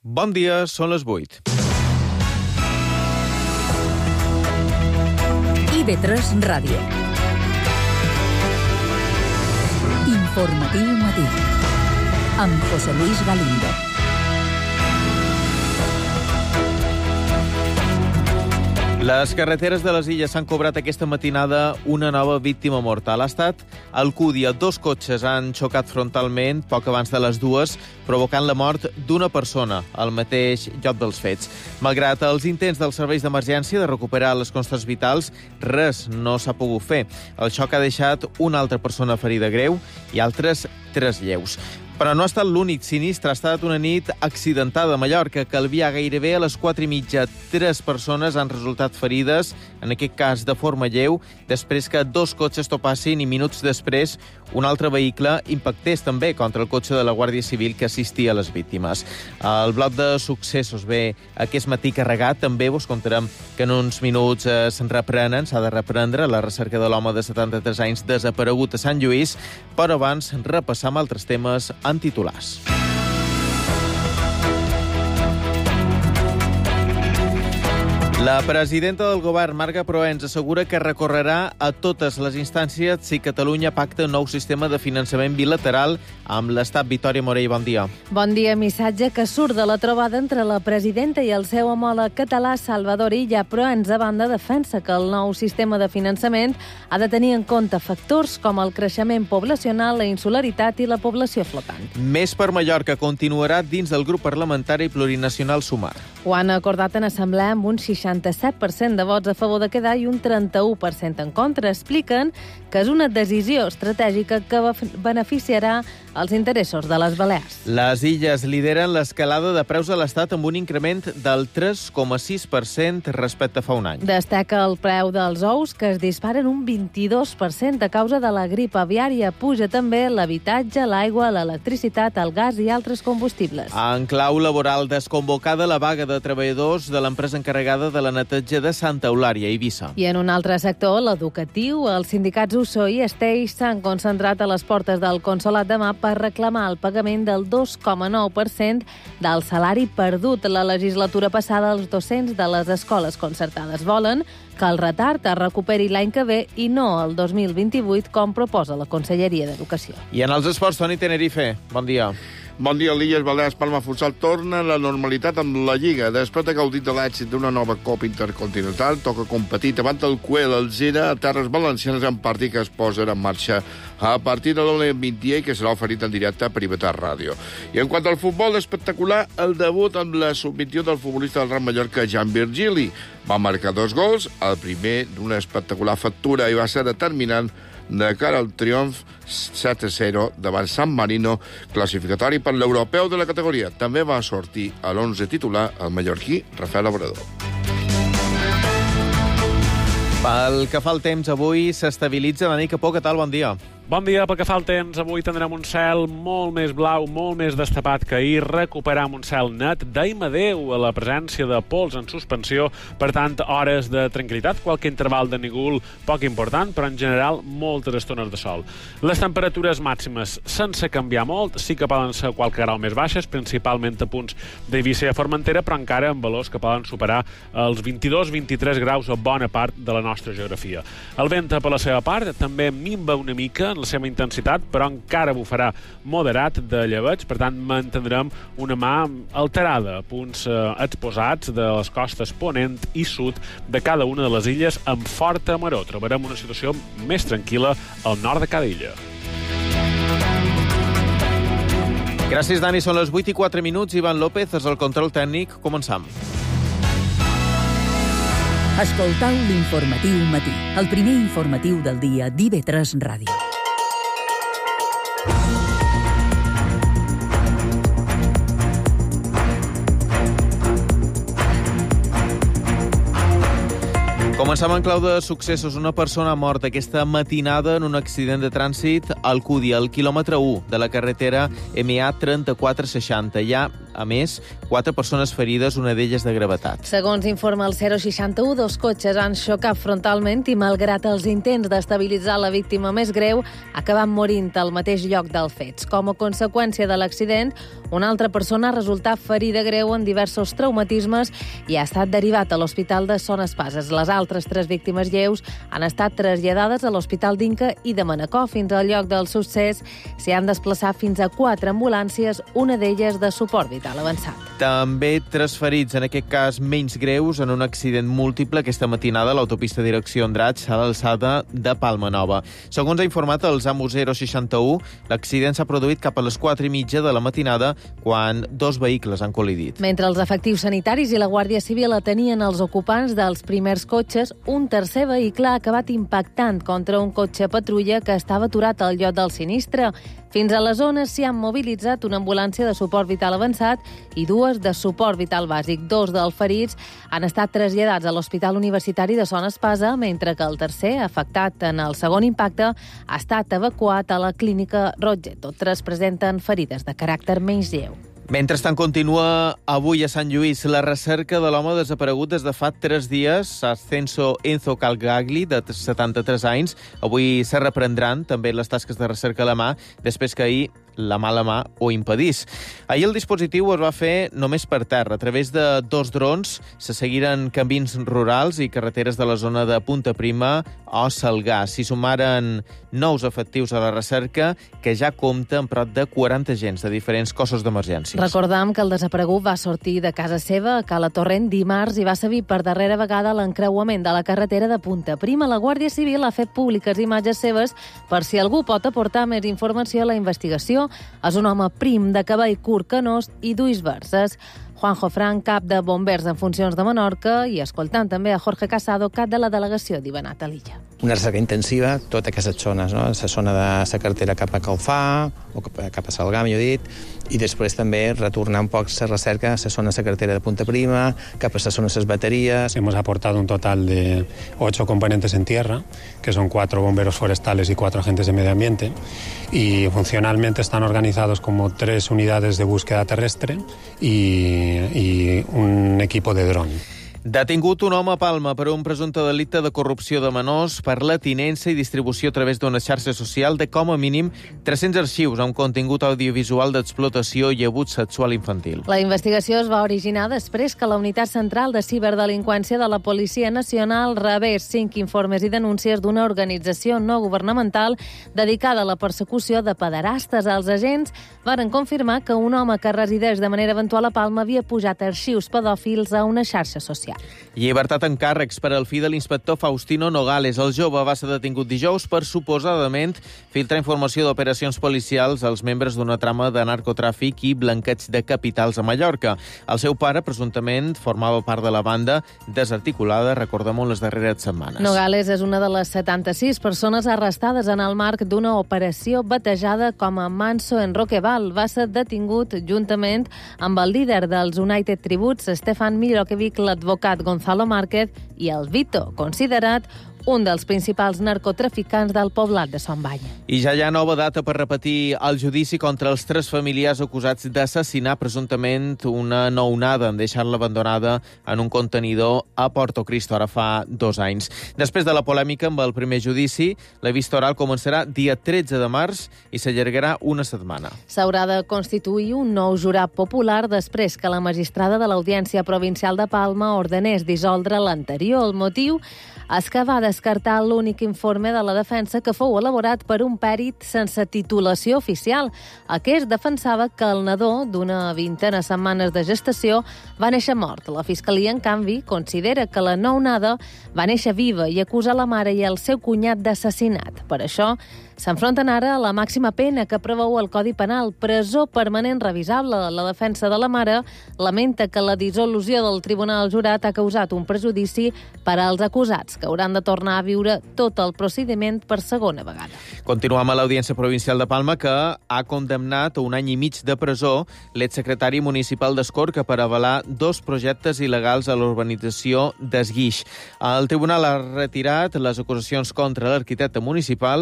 Bon dia, són les 8. IB3 Ràdio. Informatiu matí. Amb José Luis Galindo. Les carreteres de les Illes s'han cobrat aquesta matinada una nova víctima mortal. Ha estat a Alcúdia. 2 cotxes han xocat frontalment poc abans de les 2, provocant la mort d'una persona al mateix lloc dels fets. Malgrat els intents dels serveis d'emergència de recuperar les constes vitals, res no s'ha pogut fer. El xoc ha deixat una altra persona ferida greu i altres 3 lleus. Però no ha estat l'únic sinistre. Ha estat una nit accidentada a Mallorca. A Calvià, gairebé a les 4:30, 3 persones han resultat ferides, en aquest cas de forma lleu, després que 2 cotxes topassin i minuts després un altre vehicle impactés també contra el cotxe de la Guàrdia Civil que assistia a les víctimes. El bloc de successos ve aquest matí carregat. També vos contarem que en uns minuts s'ha de reprendre la recerca de l'home de 73 anys desaparegut a Sant Lluís, però abans repassam altres temes en titulars. La presidenta del govern, Marga Proens, assegura que recorrerà a totes les instàncies si Catalunya pacta un nou sistema de finançament bilateral amb l'Estat. Vitòria Morell, bon dia. Bon dia. Missatge que surt de la trobada entre la presidenta i el seu homòleg català, Salvador Illa. Proens, a banda, defensa que el nou sistema de finançament ha de tenir en compte factors com el creixement poblacional, la insularitat i la població flotant. Més per Mallorca continuarà dins del grup parlamentari plurinacional Sumar. Ho han acordat en assemblea amb un 67% de vots a favor de quedar i un 31% en contra. Expliquen que és una decisió estratègica que beneficiarà els interessos de les Balears. Les Illes lideren l'escalada de preus a l'Estat amb un increment del 3,6% respecte a fa un any. Destaca el preu dels ous, que es disparen un 22% a causa de la grip aviària. Puja també l'habitatge, l'aigua, l'electricitat, el gas i altres combustibles. En clau laboral, desconvocada la vaga de treballadors de l'empresa encarregada de la neteja de Santa Eulària, Eivissa. I en un altre sector, l'educatiu, els sindicats USO i Esteix s'han concentrat a les portes del Consolat de Mar per reclamar el pagament del 2,9% del salari perdut la legislatura passada als docents de les escoles concertades. Volen que el retard es recuperi l'any que ve i no el 2028, com proposa la Conselleria d'Educació. I en els esports, Toni Tenerife, bon dia. Bon dia, l'Illes Balears Palma Futsal torna a la normalitat amb la Lliga. Després de gaudir de l'èxit d'una nova Copa Intercontinental, toca competir davant del Cuel Alzira a terres valencianes en partit que es posa en marxa a partir de l'1:20 i que serà oferit en directe per IB3 Ràdio. I en quant al futbol, espectacular el debut amb la sub-21 del futbolista del Real Mallorca, Jan Virgili. Va marcar 2 gols, el primer d'una espectacular factura i va ser determinant de cara al triomf 7-0 davant San Marino, classificatori per l'europeu de la categoria. També va sortir a l'11 titular el mallorquí Rafael Obrador. Pel que fa al temps, avui s'estabilitza la nit que poc. Què tal? Bon dia. Bon dia. Pel que fa al temps, avui tindrem un cel molt més blau, molt més destapat que ahir, recuperam un cel net. Deim adeu a la presència de pols en suspensió, per tant, hores de tranquil·litat, qualque interval de núvol poc important, però en general moltes estones de sol. Les temperatures màximes, sense canviar molt, sí que poden ser qualque grau més baixes, principalment a punts d'Eivissa i Formentera, però encara amb valors que poden superar els 22-23 graus a bona part de la nostra geografia. El vent, per la seva part, també minva una mica en la seva intensitat, però encara bufarà moderat de llebeig, per tant mantindrem una mà alterada a punts exposats de les costes ponent i sud de cada una de les illes amb forta maror. Trobarem una situació més tranquil·la al nord de cada illa. Gràcies, Dani. Són les 8:04. Ivan López és el control tècnic. Començam. Escoltau l'informatiu matí, el primer informatiu del dia d'IB3 Ràdio. Començam en clau de successos. Una persona ha mort aquesta matinada en un accident de trànsit a Alcúdia, al quilòmetre 1 de la carretera MA 3460. Hi ha a més, 4 persones ferides, una d'elles de gravetat. Segons informa el 061, 2 cotxes han xocat frontalment i, malgrat els intents d'estabilitzar la víctima més greu, acaben morint al mateix lloc dels fets. Com a conseqüència de l'accident, una altra persona ha resultat ferida greu en diversos traumatismes i ha estat derivat a l'Hospital de Son Espases. Les altres 3 víctimes lleus han estat traslladades a l'Hospital d'Inca i de Manacor. Fins al lloc del succés s'hi han desplaçat fins a 4 ambulàncies, una d'elles de suport vital avançat. També 3 ferits, en aquest cas menys greus, en un accident múltiple aquesta matinada a l'autopista direcció Andratx, a l'alçada de Palma Nova. Segons ha informat el SAMU 061, l'accident s'ha produït cap a les 4:30 de la matinada, quan 2 vehicles han col·lidit. Mentre els efectius sanitaris i la Guàrdia Civil atenien els ocupants dels primers cotxes, un tercer vehicle ha acabat impactant contra un cotxe patrulla que estava aturat al lloc del sinistre. Fins a la zona s'hi han mobilitzat una ambulància de suport vital avançat i 2 de suport vital bàsic. 2 dels ferits han estat traslladats a l'Hospital Universitari de Son Espasa, mentre que el tercer, afectat en el segon impacte, ha estat evacuat a la clínica Rogetto. 3 presenten ferides de caràcter menys lleu. Mentrestant, continua avui a Sant Lluís la recerca de l'home desaparegut des de fa 3 dies, Ascenso Enzo Calgagli, de 73 anys. Avui se reprendran també les tasques de recerca a la mà, després que ahir la mala mà ho impedís. Ahir el dispositiu es va fer només per terra. A través de 2 drons se seguiren camins rurals i carreteres de la zona de Punta Prima o Salgar. S'hi sumaren nous efectius a la recerca, que ja compta amb prop de 40 agents de diferents cossos d'emergències. Recordam que el desaparegut va sortir de casa seva a Cala Torrent dimarts i va servir per darrera vegada l'encreuament de la carretera de Punta Prima. La Guàrdia Civil ha fet públiques imatges seves per si algú pot aportar més informació a la investigació. És un home prim, de cabell curt, canós i d'ulls verds. Juanjo Frank, cap de bombers en funcions de Menorca, i escoltant també a Jorge Casado, cap de la delegació d'Ivanat a l'illa. Una recerca intensiva, totes aquestes zones, no? La zona de la carretera cap a Calfà, o cap a Salgar, millor dit, i després també retornar un poc la recerca a la zona de la carretera de Punta Prima, cap a la zona de les baterías. Hemos aportado un total de 8 componentes en tierra, que son 4 bomberos forestales y 4 agentes de medio ambiente, y funcionalmente están organizados como 3 unidades de búsqueda terrestre y un equipo de dron. Detingut un home a Palma per un presumpte delicte de corrupció de menors per la tinença i distribució a través d'una xarxa social de com a mínim 300 arxius amb contingut audiovisual d'explotació i abús sexual infantil. La investigació es va originar després que la Unitat Central de Ciberdelinqüència de la Policia Nacional rebés 5 informes i denúncies d'una organització no governamental dedicada a la persecució de pederastes. Els agents varen confirmar que un home que resideix de manera eventual a Palma havia pujat arxius pedòfils a una xarxa social. Llibertat en càrrecs per al fill de l'inspector Faustino Nogales. El jove va ser detingut dijous per suposadament filtrar informació d'operacions policials als membres d'una trama de narcotràfic i blanqueig de capitals a Mallorca. El seu pare, presumptament, formava part de la banda desarticulada, recordem-ho, les darreres setmanes. Nogales és una de les 76 persones arrestades en el marc d'una operació batejada com a Manso en Roqueval. Va ser detingut juntament amb el líder dels United Tributs, Stefan Milojevic, l'advocat Gonzalo Márquez i el Vito, considerat un dels principals narcotraficants del poblat de Son Banya. I ja hi ha nova data per repetir el judici contra els 3 familiars acusats d'assassinar presumptament una nounada en deixar-la abandonada en un contenidor a Porto Cristo, ara fa 2 anys. Després de la polèmica amb el primer judici, la vista oral començarà dia 13 de març i s'allargarà una setmana. S'haurà de constituir un nou jurat popular després que la magistrada de l'Audiència Provincial de Palma ordenés dissoldre l'anterior. El motiu és que va descartar l'únic informe de la defensa que fou elaborat per un pèrit sense titulació oficial. Aquest defensava que el nadó, d'una 20 setmanes de gestació, va néixer mort. La Fiscalia, en canvi, considera que la nounada va néixer viva i acusa la mare i el seu cunyat d'assassinat. Per això, s'enfronten ara a la màxima pena que preveu el Codi Penal, presó permanent revisable. La defensa de la mare lamenta que la dissolució del Tribunal Jurat ha causat un prejudici per als acusats, que hauran de tornar a viure tot el procediment per segona vegada. Continuem a l'Audiència Provincial de Palma, que ha condemnat a 1 any i mig de presó l'exsecretari municipal d'Escorca per avalar 2 projectes il·legals a l'urbanització d'Esguix. El tribunal ha retirat les acusacions contra l'arquitecte municipal,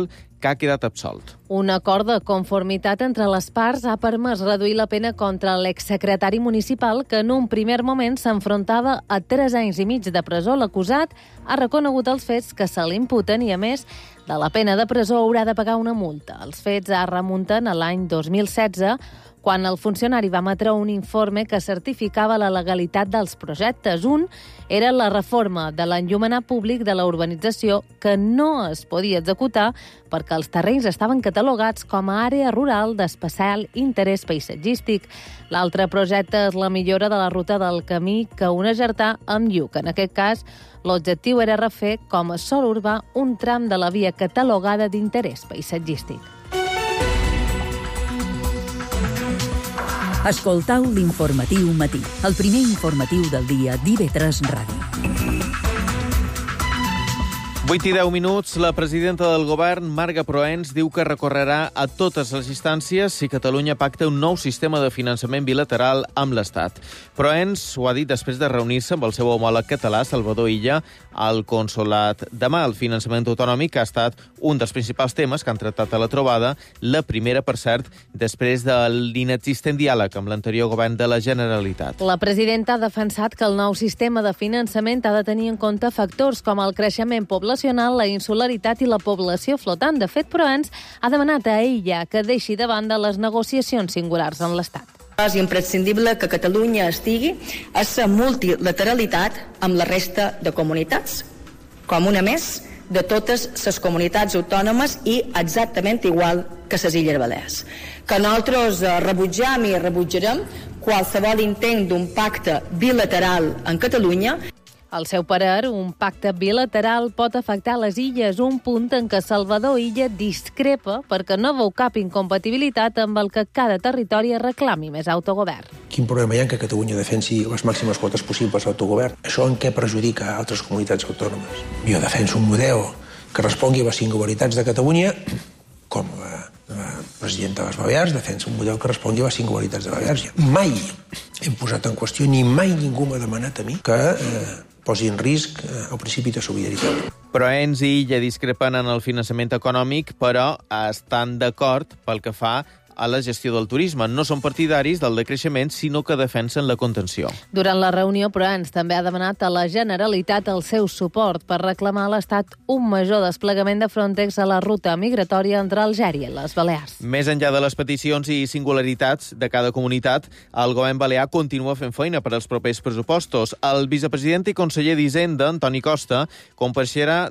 que ha quedat absolt. Un acord de conformitat entre les parts ha permès reduir la pena contra l'exsecretari municipal que en un primer moment s'enfrontava a 3 anys i mig de presó. L'acusat ha reconegut els fets que se l'imputen i, a més de la pena de presó, haurà de pagar una multa. Els fets es remunten a l'any 2016, quan el funcionari va emetre un informe que certificava la legalitat dels projectes. Un era la reforma de l'enllumenat públic de la urbanització, que no es podia executar perquè els terrenys estaven catalogats com a àrea rural d'especial interès paisatgístic. L'altre projecte és la millora de la ruta del camí que une Artà amb Lluc. En aquest cas, l'objectiu era refer com a sòl urbà un tram de la via catalogada d'interès paisatgístic. Escoltau l'informatiu matí, el primer informatiu del dia d'IV3 Ràdio. 8 i 10 minuts, la presidenta del govern, Marga Proens, diu que recorrerà a totes les instàncies si Catalunya pacta un nou sistema de finançament bilateral amb l'Estat. Proens ho ha dit després de reunir-se amb el seu homòleg català, Salvador Illa, al consolat demà. El finançament autonòmic ha estat un dels principals temes que han tractat a la trobada, la primera, per cert, després de l'inexistent diàleg amb l'anterior govern de la Generalitat. La presidenta ha defensat que el nou sistema de finançament ha de tenir en compte factors com el creixement poblacional, la insularitat i la població flotant. De fet, Proens ha demanat a ella que deixi de banda les negociacions singulars amb l'Estat. És imprescindible que Catalunya estigui a la multilateralitat amb la resta de comunitats, com una més de totes les comunitats autònomes i exactament igual que les Illes Balears. Que nosaltres rebutjam i rebutjarem qualsevol intent d'un pacte bilateral en Catalunya. Al seu parer, un pacte bilateral pot afectar les illes, un punt en què Salvador Illa discrepa perquè no veu cap incompatibilitat amb el que cada territori reclami més autogovern. Quin problema hi ha que Catalunya defensi les màximes quotes possibles d'autogovern? Això en què perjudica altres comunitats autònomes? Jo defenso un model que respongui a les singularitats de Catalunya, com la presidenta de les Balears defensa un model que respongui a les singularitats de Balears. Mai hem posat en qüestió, ni mai ningú m'ha demanat a mi que posi en risc el principi de solidaritat. Proens i Illa discrepen en el finançament econòmic, però estan d'acord pel que fa a la gestió del turisme. No són partidaris del decreixement, sinó que defensen la contenció. Durant la reunió, Proens també ha demanat a la Generalitat el seu suport per reclamar a l'Estat un major desplegament de Frontex a la ruta migratòria entre Algèria i les Balears. Més enllà de les peticions i singularitats de cada comunitat, el govern balear continua fent feina per als propers pressupostos. El vicepresident i conseller d'Hisenda, Antoni Costa, compareixerà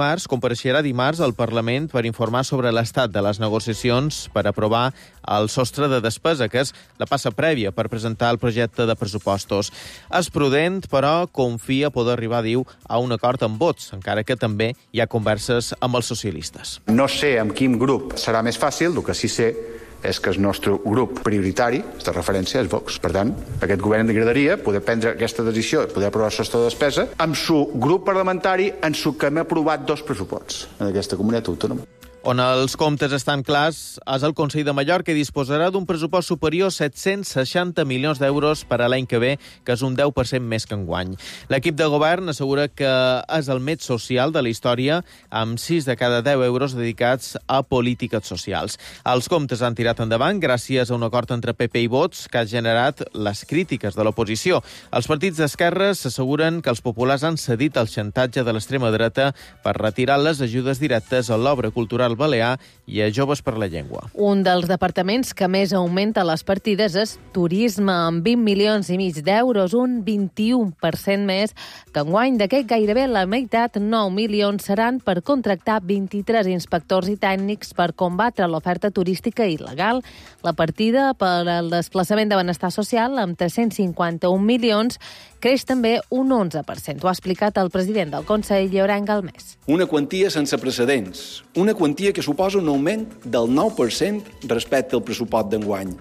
dimarts al Parlament per informar sobre l'estat de les negociacions per aprovar el sostre de despesa, que és la passa prèvia per presentar el projecte de pressupostos. És prudent, però confia poder arribar, diu, a un acord amb vots, encara que també hi ha converses amb els socialistes. No sé amb quin grup serà més fàcil, el que sí sé és que el nostre grup prioritari, de referència, és Vox. Per tant, a aquest govern li agradaria poder prendre aquesta decisió i poder aprovar el sostre de despesa amb su grup parlamentari en su que hem aprovat 2 pressuposts en aquesta comunitat autònoma. On els comptes estan clars és el Consell de Mallorca, que disposarà d'un pressupost superior a 760 milions d'euros per a l'any que ve, que és un 10% més que enguany. L'equip de govern assegura que és el més social de la història, amb 6 de cada 10 euros dedicats a polítiques socials. Els comptes han tirat endavant gràcies a un acord entre PP i Vots que ha generat les crítiques de l'oposició. Els partits d'esquerres asseguren que els populars han cedit al xantatge de l'extrema dreta per retirar les ajudes directes a l'obra cultural balear i a Joves per la Llengua. Un dels departaments que més augmenta les partides és Turisme, amb 20 milions i mig d'euros, un 21% més que enguany. D'aquest gairebé la meitat, 9 milions, seran per contractar 23 inspectors i tècnics per combatre l'oferta turística il·legal. La partida per al desplaçament de benestar social, amb 351 milions, creix també un 11%. Ho ha explicat el president del Consell, Llorenç Galmés. Una quantia sense precedents, una quantia que suposa un augment del 9% respecte al pressupost d'enguany.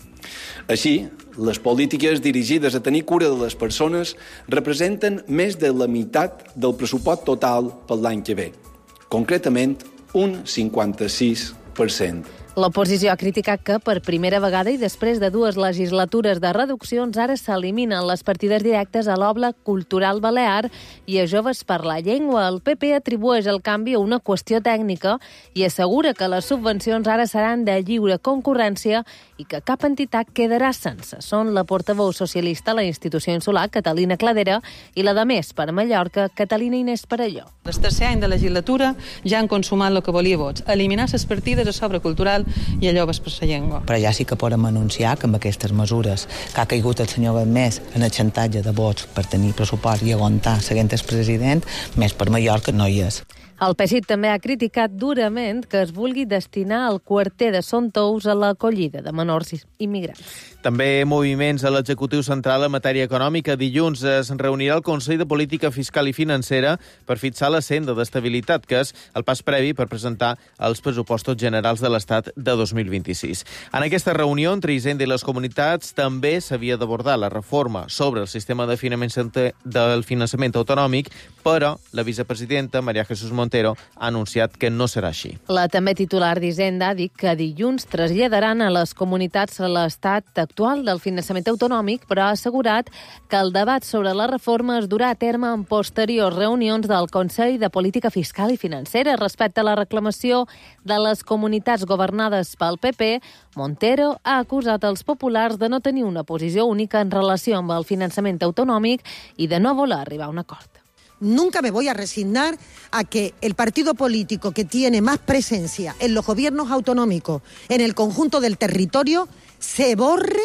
Així, les polítiques dirigides a tenir cura de les persones representen més de la meitat del pressupost total per l'any que ve. Concretament, un 56%. L'oposició ha criticat que, per primera vegada i després de 2 legislatures de reduccions, ara s'eliminen les partides directes a l'Obra Cultural Balear i a Joves per la Llengua. El PP atribueix el canvi a una qüestió tècnica i assegura que les subvencions ara seran de lliure concurrència i que cap entitat quedarà sense. Són la portaveu socialista a la institució insular, Catalina Cladera, i la de Més per Mallorca, Catalina Inés Perelló. El tercer any de legislatura ja han consumat el que volia vots, eliminar les partides a sobre cultural i a Joves per la Llengua. Però ja sí que podem anunciar que amb aquestes mesures que ha caigut el senyor Més en el xantatge de vots per tenir pressupost i aguantar seguint el president, Més per Mallorca no hi és. El PSIC també ha criticat durament que es vulgui destinar el quarter de Son Tous a l'acollida de menors immigrants. També moviments a l'executiu central en matèria econòmica. Dilluns es reunirà el Consell de Política Fiscal i Financera per fixar la senda d'estabilitat, que és el pas previ per presentar els pressupostos generals de l'Estat de 2026. En aquesta reunió entre Hisenda i les comunitats també s'havia d'abordar la reforma sobre el sistema de finançament autonòmic, però la vicepresidenta María Jesús Montero ha anunciat que no serà així. La també titular d'Hisenda ha dit que dilluns traslladaran a les comunitats l'estat actual del finançament autonòmic, però ha assegurat que el debat sobre la reforma es durà a terme en posteriors reunions del Consell de Política Fiscal i Financera. Respecte a la reclamació de les comunitats governades pel PP, Montero ha acusat els populars de no tenir una posició única en relació amb el finançament autonòmic i de no voler arribar a un acord. Nunca me voy a resignar a que el partido político que tiene más presencia en los gobiernos autonómicos, en el conjunto del territorio, se borre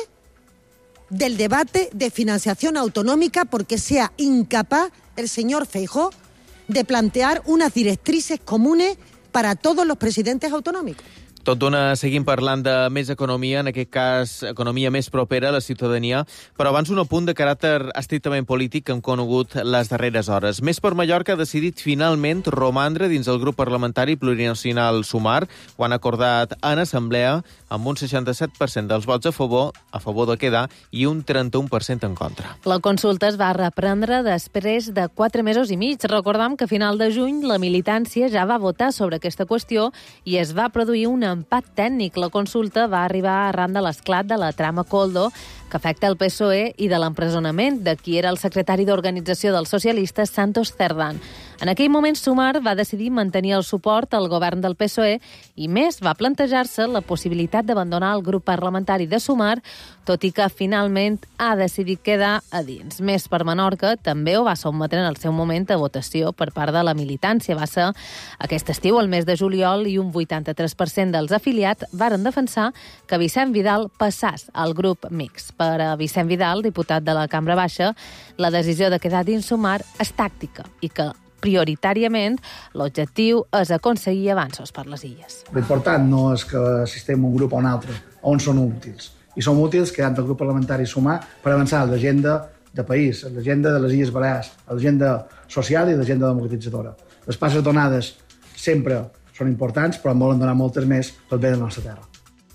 del debate de financiación autonómica porque sea incapaz el señor Feijóo de plantear unas directrices comunes para todos los presidentes autonómicos. Tot d'una seguim parlant de més economia, en aquest cas economia més propera a la ciutadania, però abans un apunt de caràcter estrictament polític que hem conegut les darreres hores. Més per Mallorca ha decidit finalment romandre dins el grup parlamentari plurinacional Sumar. Ho han acordat en assemblea amb un 67% dels vots a favor de quedar, i un 31% en contra. La consulta es va reprendre després de 4 mesos i mig. Recordam que a final de juny la militància ja va votar sobre aquesta qüestió i es va produir un empat tècnic. La consulta va arribar arran de l'esclat de la trama Koldo, que afecta el PSOE, i de l'empresonament de qui era el secretari d'organització dels socialistes, Santos Cerdán. En aquell moment, Sumar va decidir mantenir el suport al govern del PSOE i Més va plantejar-se la possibilitat d'abandonar el grup parlamentari de Sumar, tot i que finalment ha decidit quedar a dins. Més per Menorca també ho va sotmetre en el seu moment a votació per part de la militància. Va ser aquest estiu, el mes de juliol, i un 83% dels afiliats varen defensar que Vicent Vidal passàs al grup mixt. Per a Vicent Vidal, diputat de la Cambra Baixa, la decisió de quedar dins Sumar és tàctica i que prioritàriament l'objectiu és aconseguir avanços per les illes. L'important no és que assistim un grup a un altre, on són útils. I som útils quedant el grup parlamentari Sumar per avançar l'agenda de país, l'agenda de les Illes Balears, l'agenda social i l'agenda democratitzadora. Les passes donades sempre són importants, però en volen donar moltes més pel bé de la nostra terra.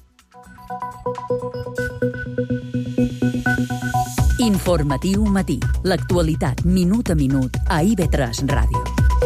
Informatiu matí. L'actualitat minut a minut a IB3 Ràdio.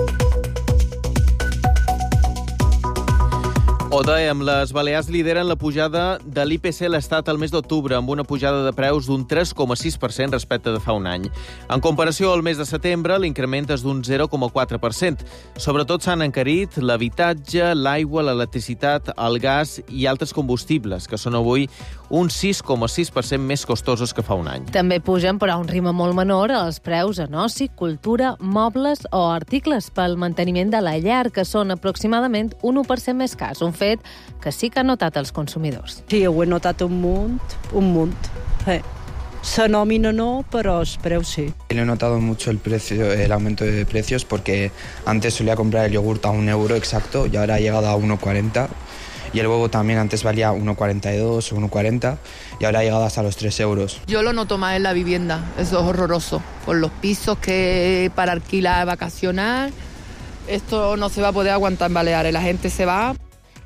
Ho dèiem, les Balears lideren la pujada de l'IPC a l'Estat al mes d'octubre, amb una pujada de preus d'un 3,6% respecte de fa un any. En comparació al mes de setembre, l'increment és d'un 0,4%. Sobretot s'han encarit l'habitatge, l'aigua, l'electricitat, el gas i altres combustibles, que són avui un 6,6% més costosos que fa un any. També pugen, però a un ritme molt menor, els preus en oci, cultura, mobles o articles pel manteniment de la llar, que són aproximadament un 1% més cars, un fet que sí que han notat els consumidors. Sí, ho he notat un munt. La nómina no, pero els preus sí. He notado mucho el aumento de precios, porque antes solía comprar el yogurt a €1 exacto y ahora ha llegado a 1,40. Y el huevo también antes valía 1,42 o 1,40 y ahora ha llegado hasta los 3 euros. Yo lo noto más en la vivienda, eso es horroroso. Con los pisos que para alquilar, vacacionar, esto no se va a poder aguantar en Baleares, la gente se va.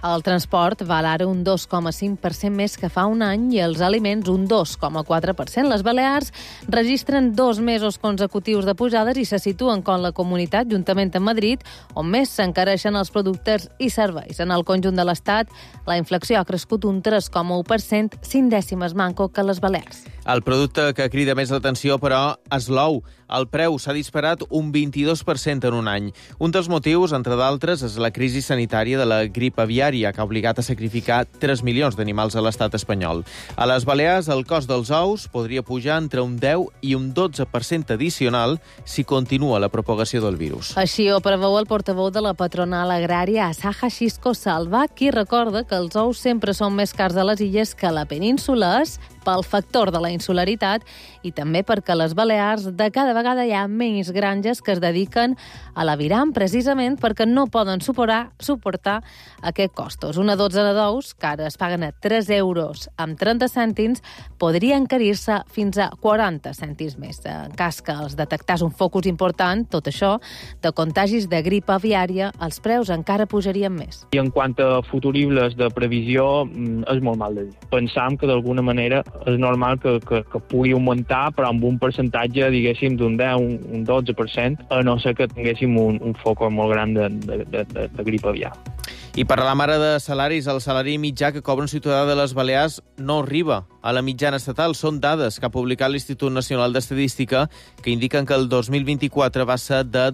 El transport val ara un 2,5% més que fa un any i els aliments un 2,4%. Les Balears registren 2 mesos consecutius de pujades i se situen com la comunitat, juntament amb Madrid, on més s'encareixen els productes i serveis. En el conjunt de l'Estat, la inflació ha crescut un 3,1%, 5 dècimes manco que les Balears. El producte que crida més l'atenció, però, és l'ou. El preu s'ha disparat un 22% en un any. Un dels motius, entre d'altres, és la crisi sanitària de la grip aviària, que ha obligat a sacrificar 3 milions d'animals a l'estat espanyol. A les Balears, el cost dels ous podria pujar entre un 10 i un 12% addicional si continua la propagació del virus. Així ho preveu el portaveu de la patronal agrària Asaja Xisco Salva, qui recorda que els ous sempre són més cars a les illes que a la península, pel factor de la insularitat i també perquè a les Balears de cada vegada hi ha menys granges que es dediquen a l'aviram, precisament perquè no poden suportar aquests costos. Una dotzena d'ous, que ara es paguen a 3 euros amb 30 cèntims, podria encarir-se fins a 40 cèntims més. En cas que els detectàs un focus important, tot això, de contagis de grip aviària, els preus encara pujarien més. I en quant a futuribles de previsió, és molt mal de dir. Pensam que d'alguna manera és normal que pugui augmentar, però amb un percentatge, diguéssim, d'un 10, un 12%, a no ser que tinguéssim un foc molt gran de grip aviar. I per a la mare de salaris, el salari mitjà que cobra un ciutadà de les Balears no arriba a la mitjana estatal. Són dades que ha publicat l'Institut Nacional d'Estadística que indiquen que el 2024 va ser de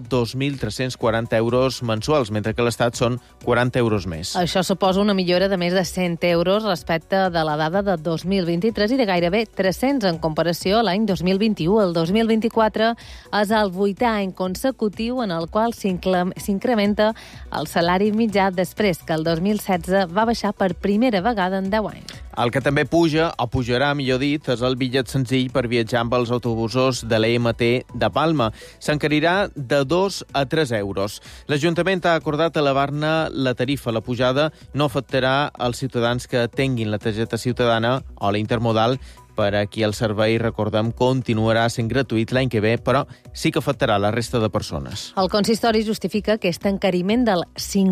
2.340 euros mensuals, mentre que a l'Estat són 40 euros més. Això suposa una millora de més de 100 euros respecte de la dada de 2023 i de gairebé 300 en comparació a l'any 2021. El 2024 és el 8è any consecutiu en el qual s'incrementa el salari mitjà després que el 2016 va baixar per primera vegada en 10 anys. El que també puja, o pujarà, millor dit, és el bitllet senzill per viatjar amb els autobusos de l'EMT de Palma. S'encarirà de 2 a 3 euros. L'Ajuntament ha acordat elevar-ne la tarifa. La pujada no afectarà els ciutadans que tinguin la targeta ciutadana o la intermodal, per a qui el servei, recordem, continuarà sent gratuït l'any que ve, però sí que afectarà la resta de persones. El consistori justifica aquest encariment del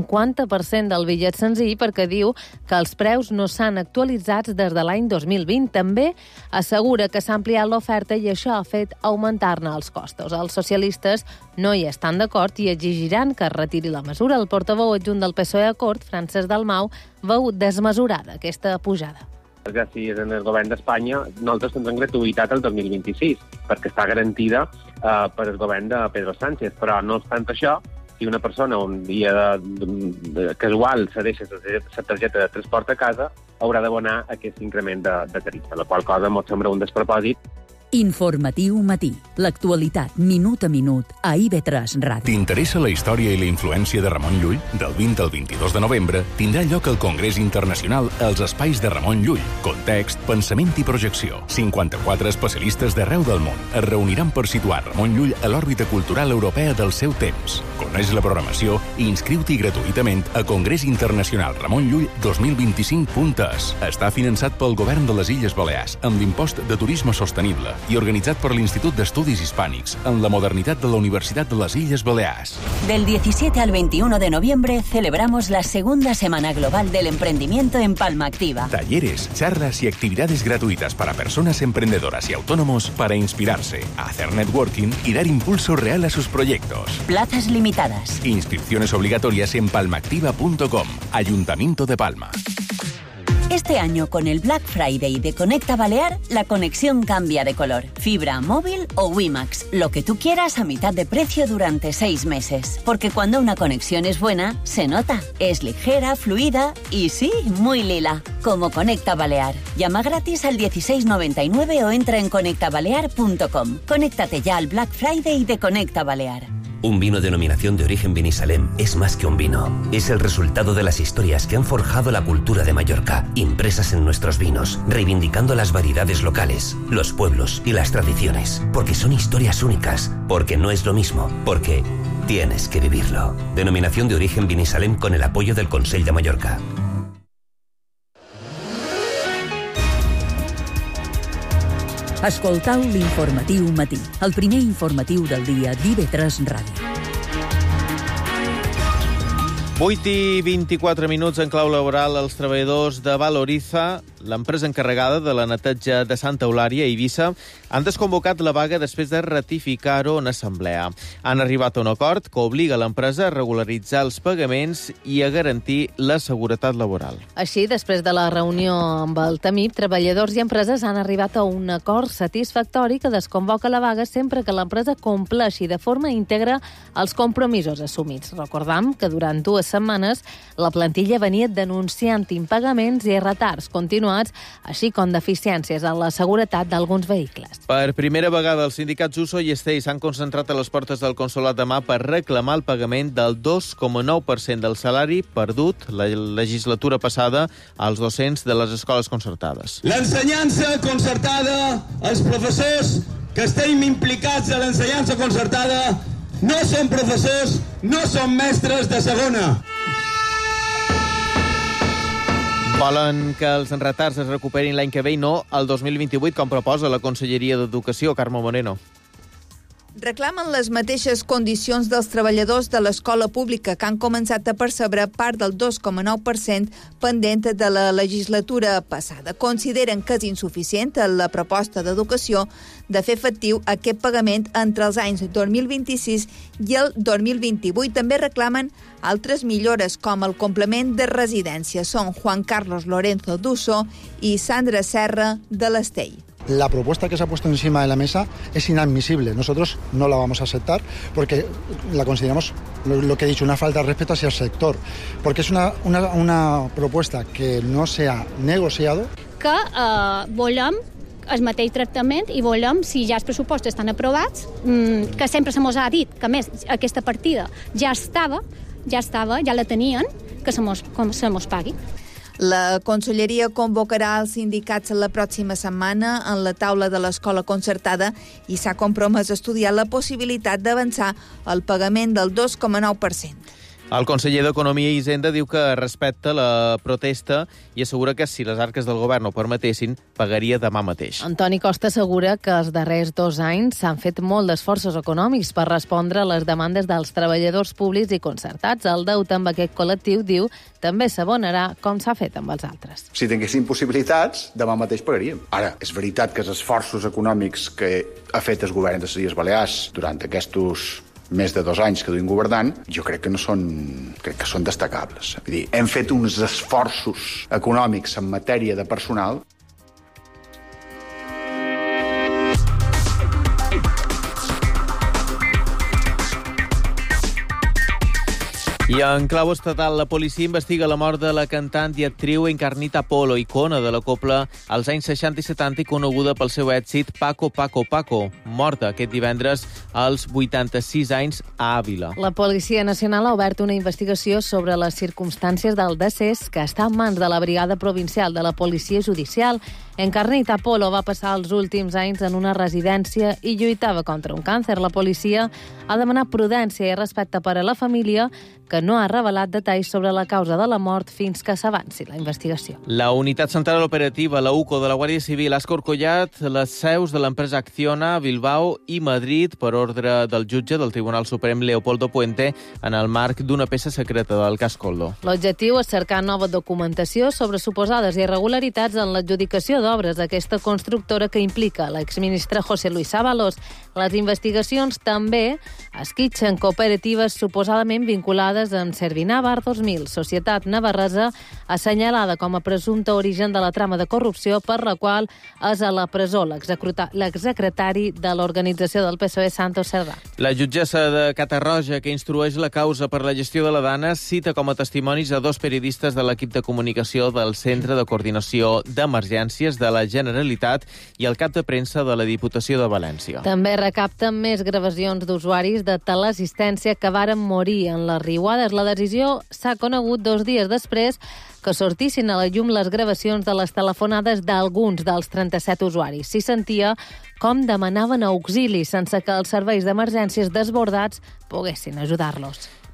50% del bitllet senzill perquè diu que els preus no s'han actualitzats des de l'any 2020. També assegura que s'ha ampliat l'oferta i això ha fet augmentar-ne els costos. Els socialistes no hi estan d'acord i exigiran que es retiri la mesura. El portaveu adjunt del PSOE a Cort, Francesc Dalmau, veu desmesurada aquesta pujada. Que si és en el govern d'Espanya, nosaltres tindrem gratuïtat el 2026, perquè està garantida per el govern de Pedro Sánchez. Però no obstant això, si una persona un dia casual se deixa la targeta de transport a casa, haurà d'abonar aquest increment de tarifa, la qual cosa ens sembla un despropòsit. Informatiu Matí. L'actualitat minut a minut a IB3 Ràdio. T'interessa la història i la influència de Ramon Llull? Del 20 al 22 de novembre tindrà lloc el Congrés Internacional als Espais de Ramon Llull. Context, pensament i projecció. 54 especialistes d'arreu del món es reuniran per situar Ramon Llull a l'òrbita cultural europea del seu temps. Coneix la programació i inscriu-t'hi gratuïtament a Congrés Internacional Ramon Llull 2025.es. Està finançat pel Govern de les Illes Balears amb l'impost de turisme sostenible i organitzat por el Institut d'Estudis Hispànics en la modernitat de la Universitat de les Illes Balears. Del 17 al 21 de noviembre celebramos la segunda Semana Global del Emprendimiento en Palma Activa. Talleres, charlas y actividades gratuitas para personas emprendedoras y autónomos para inspirarse, hacer networking y dar impulso real a sus proyectos. Plazas limitadas. Inscripciones obligatorias en palmaactiva.com. Ayuntamiento de Palma. Este año, con el Black Friday de Conecta Balear, la conexión cambia de color. Fibra, móvil o WiMAX. Lo que tú quieras a mitad de precio durante 6 meses. Porque cuando una conexión es buena, se nota. Es ligera, fluida y sí, muy lila. Como Conecta Balear. Llama gratis al 1699 o entra en conectabalear.com. Conéctate ya al Black Friday de Conecta Balear. Un vino denominación de origen Vinisalem es más que un vino. Es el resultado de las historias que han forjado la cultura de Mallorca, impresas en nuestros vinos, reivindicando las variedades locales, los pueblos y las tradiciones. Porque son historias únicas, porque no es lo mismo, porque tienes que vivirlo. Denominación de origen Vinisalem con el apoyo del Consell de Mallorca. Escoltau l'Informatiu Matí, el primer informatiu del dia d'IB3 Ràdio. 8 i 24 minuts en clau laboral. Els treballadors de Valoriza, l'empresa encarregada de la neteja de Santa Eulària a Eivissa, han desconvocat la vaga després de ratificar-ho en assemblea. Han arribat a un acord que obliga l'empresa a regularitzar els pagaments i a garantir la seguretat laboral. Així, després de la reunió amb el TAMIP, treballadors i empreses han arribat a un acord satisfactori que desconvoca la vaga sempre que l'empresa compleixi de forma íntegra els compromisos assumits. Recordam que durant 2 setmanes la plantilla venia denunciant impagaments i retards continuats, així com deficiències en la seguretat d'alguns vehicles. Per primera vegada, els sindicats USO i Estei s'han concentrat a les portes del Consolat de Mar per reclamar el pagament del 2,9% del salari perdut la legislatura passada als docents de les escoles concertades. L'ensenyança concertada, els professors que estem implicats a l'ensenyança concertada, no som professors, no som mestres de segona. Volen que els retards es recuperin l'any que ve i no el 2028, com proposa la Conselleria d'Educació, Carme Moreno. Reclamen les mateixes condicions dels treballadors de l'escola pública que han començat a percebre part del 2,9% pendent de la legislatura passada. Consideren que és insuficient la proposta d'Educació de fer efectiu aquest pagament entre els anys 2026 i el 2028. També reclamen altres millores, com el complement de residència. Són Juan Carlos Lorenzo d'USO i Sandra Serra de l'Estei. La propuesta que se ha puesto encima de la mesa es inadmisible. Nosotros no la vamos a aceptar porque la consideramos, lo que he dicho, una falta de respeto hacia el sector. Porque es una propuesta que no se ha negociado. Que volem el mateix tractament i volem, si ja els pressupostos estan aprovats, que sempre se mos ha dit que, a més, aquesta partida ja la tenien, que se mos pagui. La Conselleria convocarà els sindicats la pròxima setmana en la taula de l'escola concertada i s'ha compromès a estudiar la possibilitat d'avançar el pagament del 2,9%. El conseller d'Economia i Hisenda diu que respecta la protesta i assegura que si les arques del govern ho permetessin, pagaria demà mateix. Antoni Costa assegura que els darrers 2 anys s'han fet molt d'esforços econòmics per respondre a les demandes dels treballadors públics i concertats. El deute amb aquest col·lectiu, diu, també s'abonarà com s'ha fet amb els altres. Si tinguéssim possibilitats, demà mateix pagaríem. Ara, és veritat que els esforços econòmics que ha fet el govern de les Illes Balears durant aquests més de 2 anys que duim governant, jo crec que són destacables. Vull dir, hem fet uns esforços econòmics en matèria de personal. I en clau estatal, la policia investiga la mort de la cantant i actriu Encarnita Polo, icona de la copla als anys 60 i 70 i coneguda pel seu èxit Paco, Paco, Paco, morta aquest divendres als 86 anys a Àvila. La Policia Nacional ha obert una investigació sobre les circumstàncies del decés que està en mans de la Brigada Provincial de la Policia Judicial. Encarnita Polo va passar els últims anys en una residència i lluitava contra un càncer. La policia ha demanat prudència i respecte per a la família, que no ha revelat detalls sobre la causa de la mort fins que s'avanci la investigació. La Unitat Central Operativa, la UCO, de la Guàrdia Civil, ha escorcollat les seus de l'empresa Acciona a Bilbao i Madrid per ordre del jutge del Tribunal Suprem Leopoldo Puente en el marc d'una peça secreta del cas Koldo. L'objectiu és cercar nova documentació sobre suposades irregularitats en l'adjudicació d'obres d'aquesta constructora que implica l'exministre José Luis Ábalos. Les investigacions també esquitxen cooperatives suposadament vinculades en Servinavar 2000, societat navarresa assenyalada com a presumpte origen de la trama de corrupció per la qual és a la presó l'exsecretari de l'organització del PSOE, Santos Cerdà. La jutgessa de Catarroja, que instrueix la causa per la gestió de la Dana, cita com a testimonis a 2 periodistes de l'equip de comunicació del Centre de Coordinació d'Emergències de la Generalitat i el cap de premsa de la Diputació de València. També recapten més gravacions d'usuaris de teleassistència que varen morir en les riuades. La decisió s'ha conegut 2 dies després que sortissin a la llum les gravacions de les telefonades d'alguns dels 37 usuaris. S'hi sentia com demanaven auxili sense que els serveis d'emergències desbordats poguessin ajudar-los.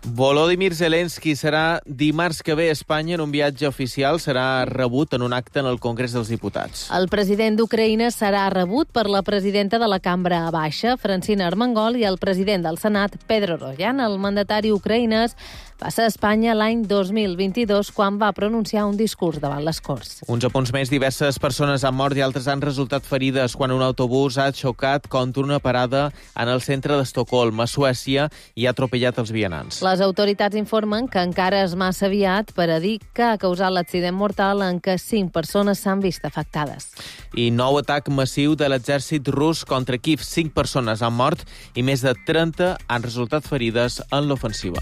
Volodymyr Zelensky serà dimarts que ve a Espanya en un viatge oficial. Serà rebut en un acte en el Congrés dels Diputats. El president d'Ucraïna serà rebut per la presidenta de la Cambra Baixa, Francina Armengol, i el president del Senat, Pedro Royan. El mandatari ucraïnès va ser a Espanya l'any 2022 quan va pronunciar un discurs davant les Corts. Uns apunts més, diverses persones han mort i altres han resultat ferides quan un autobús ha xocat contra una parada en el centre d'Estocolm, a Suècia, i ha atropellat els vianants. Les autoritats informen que encara és massa aviat per a dir que ha causat l'accident mortal en què 5 persones s'han vist afectades. I nou atac massiu de l'exèrcit rus contra Kiev. 5 persones han mort i més de 30 han resultat ferides en l'ofensiva.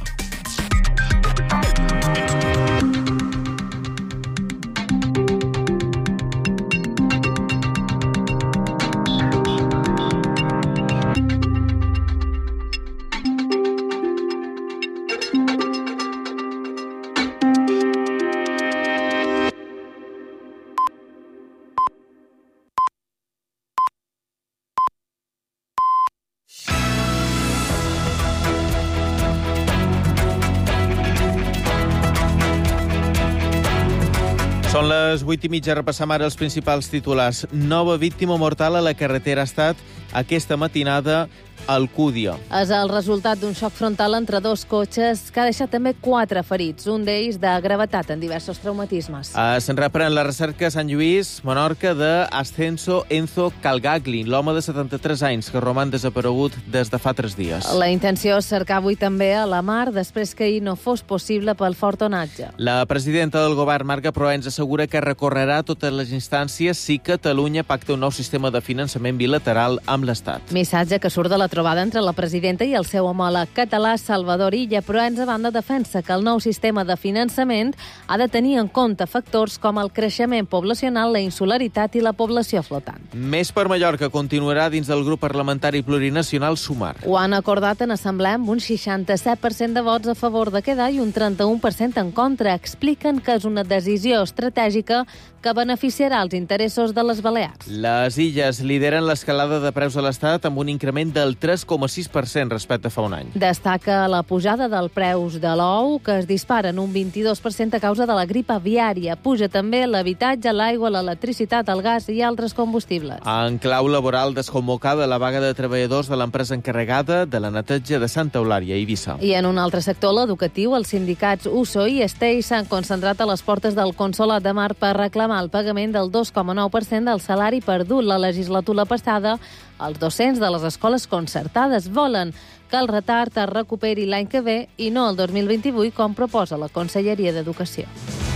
Són les 8:30, repassam ara els principals titulars. Nova víctima mortal a la carretera ha estat aquesta matinada a Alcúdia. És el resultat d'un xoc frontal entre dos cotxes que ha deixat també 4 ferits, un d'ells de gravetat en diversos traumatismes. Se'n reprèn la recerca a Sant Lluís, Menorca, d'Ascenso Enzo Calgagli, l'home de 73 anys que roman desaparegut des de fa 3 dies. La intenció és cercar avui també a la mar, després que ahir no fos possible pel fort onatge. La presidenta del govern, Marga Proens, assegura que recorrerà totes les instàncies si Catalunya pacta un nou sistema de finançament bilateral amb l'Estat. Missatge que surt de la trobada entre la presidenta i el seu homòleg català Salvador Illa. Proens, a banda, defensa que el nou sistema de finançament ha de tenir en compte factors com el creixement poblacional, la insularitat i la població flotant. Més per Mallorca continuarà dins del grup parlamentari plurinacional Sumar. Ho han acordat en assemblea amb un 67% de vots a favor de quedar i un 31% en contra. Expliquen que és una decisió estratègica que beneficiarà els interessos de les Balears. Les Illes lideren l'escalada de preus a l'Estat amb un increment del 3,6% respecte a fa un any. Destaca la pujada del preus de l'ou, que es dispara en un 22% a causa de la grip aviària. Puja també l'habitatge, l'aigua, l'electricitat, el gas i altres combustibles. En clau laboral, desconvocada la vaga de treballadors de l'empresa encarregada de la neteja de Santa Eulària, Eivissa. I en un altre sector, l'educatiu, els sindicats USO i STEI s'han concentrat a les portes del Consolat de Mar per reclamar el pagament del 2,9% del salari perdut la legislatura passada als docents de les escoles concertades. Volen que el retard es recuperi l'any que ve i no el 2028, com proposa la Conselleria d'Educació.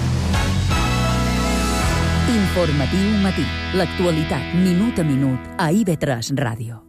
Informatiu matí. L'actualitat, minut a minut, a IB3 Ràdio.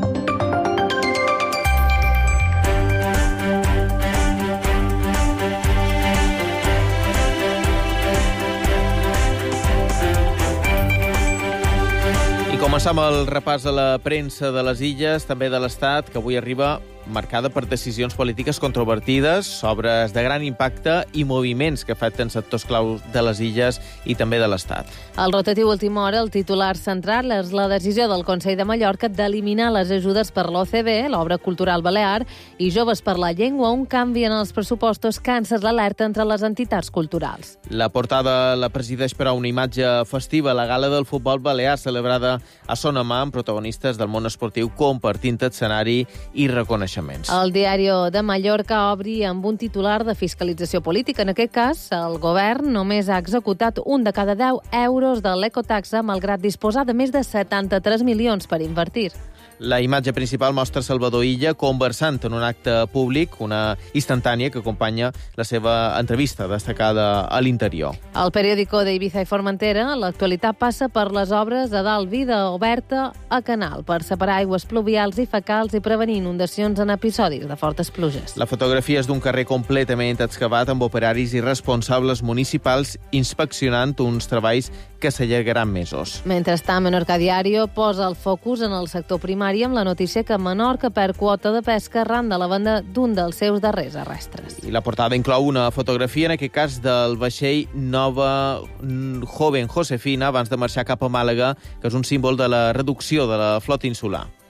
Començam el repàs a la premsa de les Illes, també de l'Estat, que avui arriba marcada per decisions polítiques controvertides, obres de gran impacte i moviments que afecten sectors claus de les Illes i també de l'Estat. Al rotatiu última hora, el titular central és la decisió del Consell de Mallorca d'eliminar les ajudes per l'OCB, l'Obra Cultural Balear, i Joves per la Llengua, un canvi en els pressupostos que ha encès l'alerta entre les entitats culturals. La portada la presideix, però, una imatge festiva, la gala del futbol balear, celebrada a Sonamà, amb protagonistes del món esportiu compartint escenari i reconeixement. El Diario de Mallorca obri amb un titular de fiscalització política. En aquest cas, el govern només ha executat 1 de cada 10 euros de l'ecotaxa, malgrat disposar de més de 73 milions per invertir. La imatge principal mostra Salvador Illa conversant en un acte públic, una instantània que acompanya la seva entrevista destacada a l'interior. Al periòdico d'Eivissa i Formentera, l'actualitat passa per les obres de dalt vida oberta a canal per separar aigües pluvials i fecals i prevenir inundacions en episodis de fortes pluges. La fotografia és d'un carrer completament excavat amb operaris i responsables municipals inspeccionant uns treballs que s'allargaran mesos. Mentrestant, Menorca Diario posa el focus en el sector primari amb la notícia que Menorca perd quota de pesca arran de la venda d'un dels seus darrers arrestres. I la portada inclou una fotografia, en aquest cas, del vaixell Nova Joven Josefina, abans de marxar cap a Màlaga, que és un símbol de la reducció de la flota insular.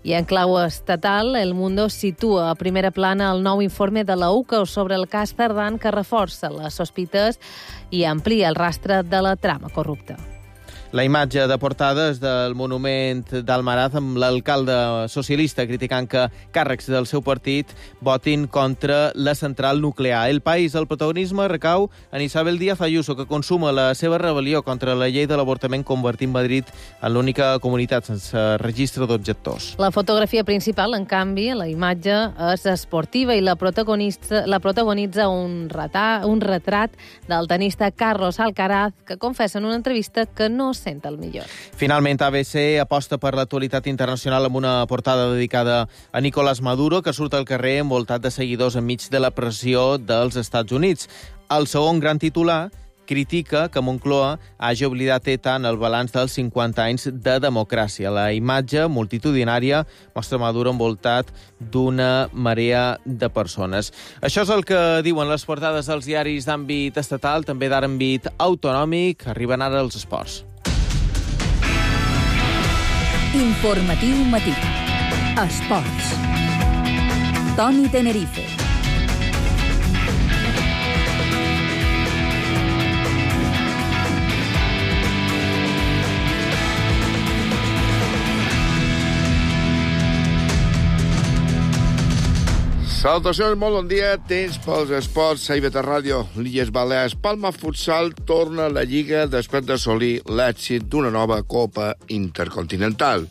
I en clau estatal, El Mundo situa a primera plana el nou informe de la UCO sobre el cas Cerdán, que reforça les sospites i amplia el rastre de la trama corrupta. La imatge de portada és del monument d'Almaraz amb l'alcalde socialista criticant que càrrecs del seu partit votin contra la central nuclear. El País, el protagonisme recau en Isabel Díaz Ayuso, que consuma la seva rebel·lió contra la llei de l'avortament convertint Madrid en l'única comunitat sense registre d'objectors. La fotografia principal, en canvi, la imatge és esportiva i la protagonitza un retrat del tenista Carlos Alcaraz, que confessa en una entrevista que no sent el millor. Finalment, ABC aposta per l'actualitat internacional amb una portada dedicada a Nicolás Maduro, que surt al carrer envoltat de seguidors enmig de la pressió dels Estats Units. El segon gran titular critica que Moncloa hagi oblidat tant el balanç dels 50 anys de democràcia. La imatge multitudinària mostra Maduro envoltat d'una marea de persones. Això és el que diuen les portades dels diaris d'àmbit estatal, també d'àmbit autonòmic. Arriben ara els esports. Informatiu matí. Esports. Toni Tenerife. Salutacions, molt bon dia. Temps pels esports, Saibeta Ràdio, Illes Balears. Palma Futsal torna a la Lliga després d'assolir l'èxit d'una nova Copa Intercontinental.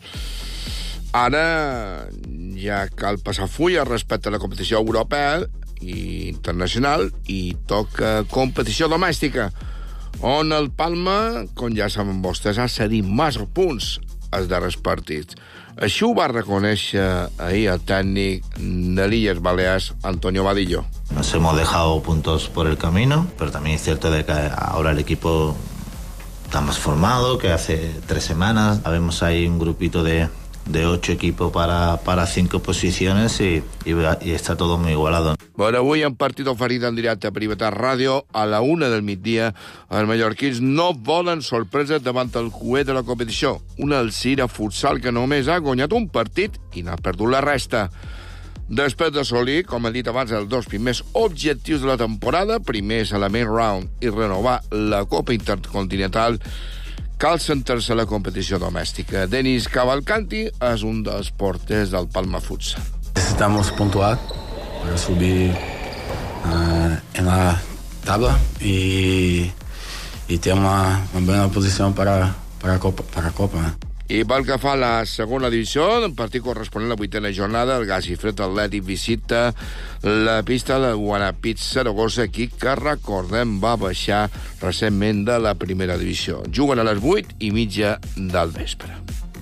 Ara ja cal passar fulla respecte a la competició europea i internacional i toca competició domèstica, on el Palma, com ja saben vostès, ha cedit massa punts als darrers partits. Així ho va reconèixer ahir el tècnic de l'Illes Balears, Antonio Vadillo. Nos hemos dejado puntos por el camino, pero también es cierto de que ahora el equipo está más formado que hace 3 semanas. Habemos ahí un grupito de 8 equipos para 5 posiciones y está todo muy igualado. Per avui en partit oferit en directe a Privatat Ràdio a la 1 del migdia. Els mallorquins no volen sorpreses davant el cué de la competició. Un Alzira Futsal que només ha guanyat un partit i n'ha perdut la resta. Després d'assolir, com he dit abans, els 2 primers objectius de la temporada, primers a la main round i renovar la Copa Intercontinental, cal centrar-se a la competició domèstica. Denis Cavalcanti és un dels porters del Palma Futsal. Necesitamos puntuar para subir en la tabla y tener una buena posición para la Copa. I pel que fa a la segona divisió, en partit corresponent a la 8a jornada, el Gas i Fred Atlètic visita la pista del Guanapit Saragossa, aquí que, recordem, va baixar recentment de la primera divisió. Juguen a les 8:30 del vespre.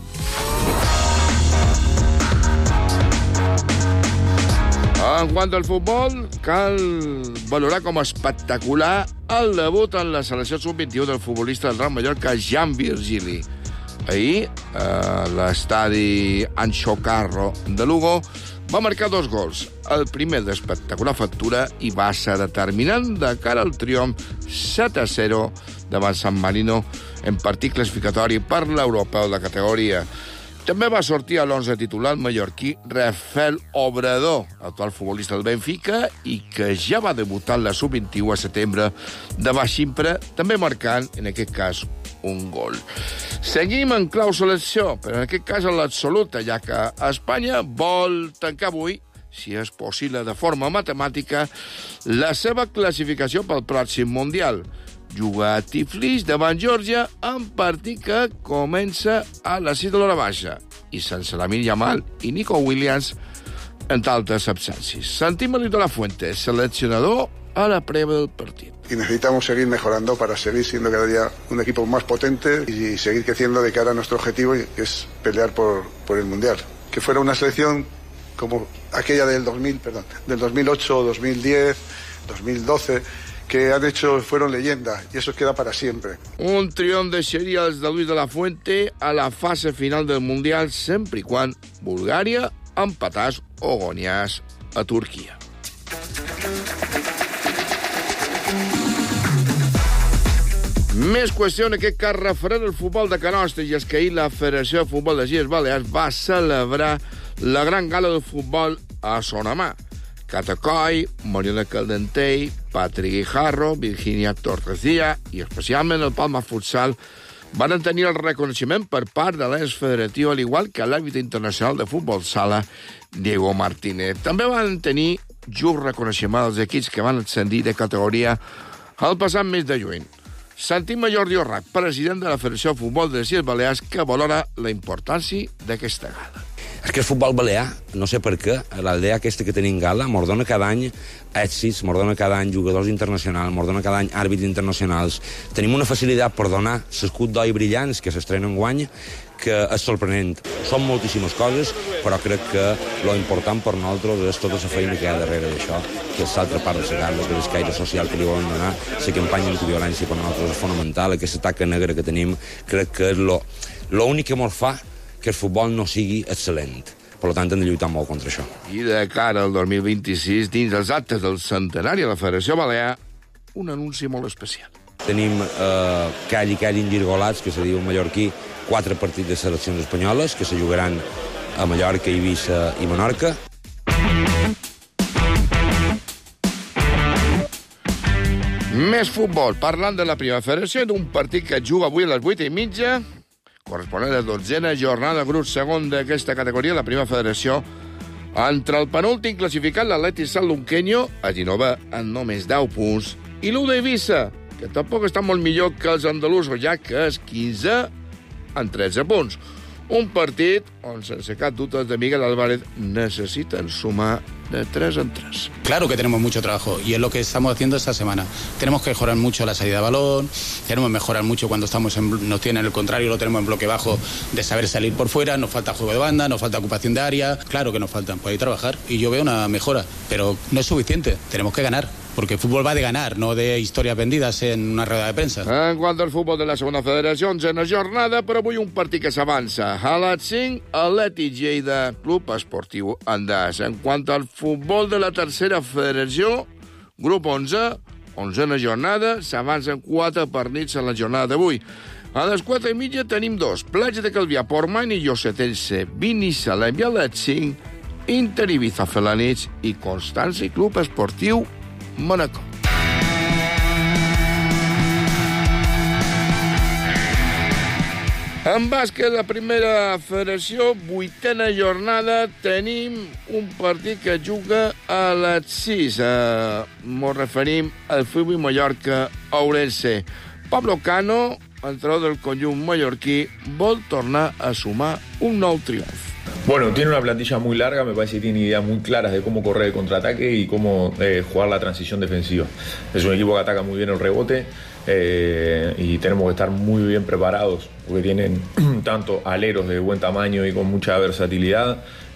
En quant al futbol, cal valorar com espectacular el debut en la selecció sub-21 del futbolista del Real Mallorca, Jan Virgili. Ahir, a l'estadi Anxo Carro de Lugo, va marcar 2 gols. El primer d'espectacular factura i va ser determinant de cara al triomf 7-0 davant San Marino en partit classificatori per l'europeu de categoria. També va sortir a l'11 titular el mallorquí Rafael Obrador, actual futbolista del Benfica, i que ja va debutar en la sub-21 a setembre de Baixipre, també marcant, en aquest cas, un gol. Seguim en clau selecció, però en aquest cas en l'absoluta, ja que Espanya vol tancar avui, si és possible de forma matemàtica, la seva classificació pel pròxim Mundial. Juga a Tiflis davant Geòrgia en partit que comença a les 6 de l'hora baixa i sense Lamine Yamal i Nico Williams, entre altres absències. Sentim a Lito La Fuente, seleccionador a la prèvia del partit. Y necesitamos seguir mejorando para seguir siendo cada día un equipo más potente y seguir creciendo de cara a nuestro objetivo, que es pelear por el Mundial. Que fuera una selección como aquella del 2008, 2010, 2012, que fueron leyenda, y eso queda para siempre. Un triomf deixaria els de Luis de la Fuente a la fase final del Mundial, sempre i quan Bulgària empatàs o guanyàs a Turquia. Més qüestió en aquest cas referent al futbol de Canosta, i és que ahir la Federació de Futbol de les Illes Balears va celebrar la gran gala de futbol a Sonamà. Cata Coll, Mariona Caldentell, Patrick Guijarro, Virginia Torrecilla i especialment el Palma Futsal van tenir el reconeixement per part de l'ens federatiu, al igual que l'àrbitre internacional de futbol sala, Diego Martínez. També van tenir just reconeixement als equips que van ascendir de categoria el passat mes de juny. Sentim a Jordi Orrac, president de la Federació de Futbol de les Illes Balears, que valora la importància d'aquesta gala. És que el futbol balear, no sé per què, l'aldea aquesta que tenim gala, mos dona cada any èxits, mos dona cada any jugadors internacionals, mos dona cada any àrbits internacionals. Tenim una facilitat per donar l'escut d'oi brillants que s'estrenen guany, que és sorprenent. Són moltíssimes coses, però crec que lo important per nosaltres és tota la feina que hi ha darrere d'això, que és l'altra part de la gala, que és el caire social que li volen donar, la campanya antiviolència per nosaltres és fonamental, aquesta taca negra que tenim, crec que és l'únic que mos fa que el futbol no sigui excel·lent. Per tant, hem de lluitar molt contra això. I de cara al 2026, dins dels actes del centenari de la Federació Balear, un anunci molt especial. Tenim Call Ingirgolats, que se diu en mallorquí, 4 partits de seleccions espanyoles, que se jugaran a Mallorca, Eivissa i Menorca. Més futbol. Parlant de la primera federació, d'un partit que juga avui a les 8:30, corresponent a la 12a jornada grup segon d'aquesta categoria, la primera federació, entre el penúltim classificat, l'Atlètic Sanlunqueño, a 19 amb només 10 punts, i l'1 d'Eivissa, que tampoc està molt millor que els andalusos, ja que és 15 amb 13 punts. Un partit on, sense cap dubte, de Miguel Álvarez necessiten sumar de 3 en 3. Claro que tenemos mucho trabajo y es lo que estamos haciendo esta semana. Tenemos que mejorar mucho la salida de balón, tenemos que mejorar mucho cuando nos tienen el contrario, lo tenemos en bloque bajo de saber salir por fuera, nos falta juego de banda, nos falta ocupación de área. Claro que nos faltan, pues hay que trabajar y yo veo una mejora, pero no es suficiente, tenemos que ganar. Porque el fútbol va de ganar, no de historias vendidas en una rueda de prensa. En quant al futbol de la segona federació, 11a jornada, però avui un partit que s'avança. A les 5, Atlètic Lleida, Club Esportiu Andàs. En quant al futbol de la tercera federació, grup 11, 11a jornada, s'avancen 4 partits a la jornada d'avui. A les 4:30 tenim 2. Platja de Calvià, Portmany i Llosetense, Binissalem i a les 5, Inter Ibiza Felanitx i Constància i Club Esportiu Mónaco. En bàsquet, la primera federació, 8a jornada, tenim un partit que juga a les 6. Ens referim al Futbol Mallorca-Ourense. Pablo Cano, entrenador del conjunt mallorquí, vol tornar a sumar un nou triomf. Bueno, tiene una plantilla muy larga, me parece que tiene ideas muy claras de cómo correr el contraataque y cómo jugar la transición defensiva. Es un equipo que ataca muy bien el rebote y tenemos que estar muy bien preparados porque tienen tanto aleros de buen tamaño y con mucha versatilidad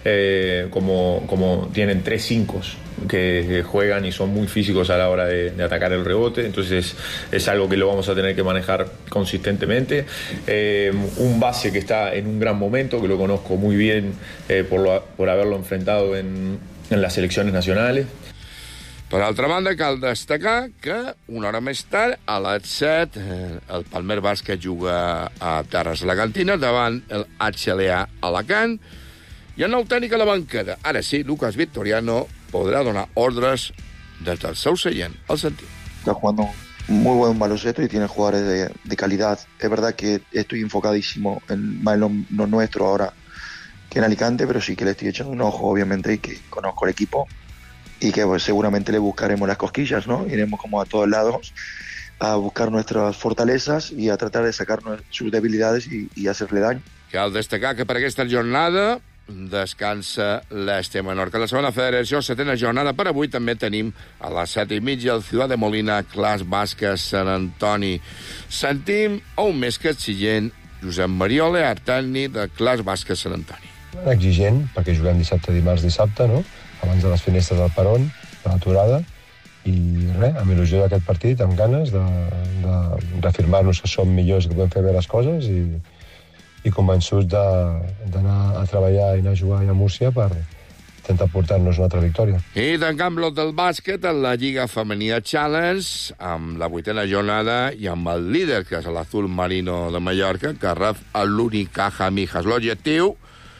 como tienen 3 5 que juegan y son muy físicos a la hora de atacar el rebote. Entonces es algo que lo vamos a tener que manejar consistentemente. Un base que está en un gran momento, que lo conozco muy bien por haberlo enfrentado en las selecciones nacionales. Per altra banda, cal destacar que una hora més tard, a les 7, el Palmer Bàsquet juga a Terres Alacantines davant el HLA Alacant i el nou tècnic a la banqueta. Ara sí, Lucas Victoriano podrá donar ordres desde el seu seient. El sentim. Está jugando muy buen baloncesto y tiene jugadores de calidad. Es verdad que estoy enfocadísimo más en lo nuestro ahora que en Alicante, pero sí que le estoy echando un ojo, obviamente, y que conozco el equipo y que pues, seguramente le buscaremos las cosquillas, ¿no? Iremos como a todos lados a buscar nuestras fortalezas y a tratar de sacar sus debilidades y hacerle daño. Cal destacar que per aquesta jornada descansa l'Este Menorca. La segona federació, 7a jornada. Per avui també tenim a les 7:30 el Ciudad de Molina, Clas Basca, Sant Antoni. Sentim un més que exigent Josep Maria Olear, tècnic de Clas Basca, Sant Antoni. Exigent, perquè juguem dissabte, dimarts, dissabte, no? Abans de les finestres del Peron, de l'aturada, i res, amb il·lusió d'aquest partit, amb ganes de reafirmar-nos que som millors i que podem fer bé les coses i convençuts d'anar a treballar i anar a jugar a Múrcia per intentar portar-nos una altra victòria. I tancant bloc del bàsquet en la Lliga Femenina Challenge, amb la 8a jornada i amb el líder, que és l'Azul Marino de Mallorca, que rep l'Unicaja Mijas. L'objectiu,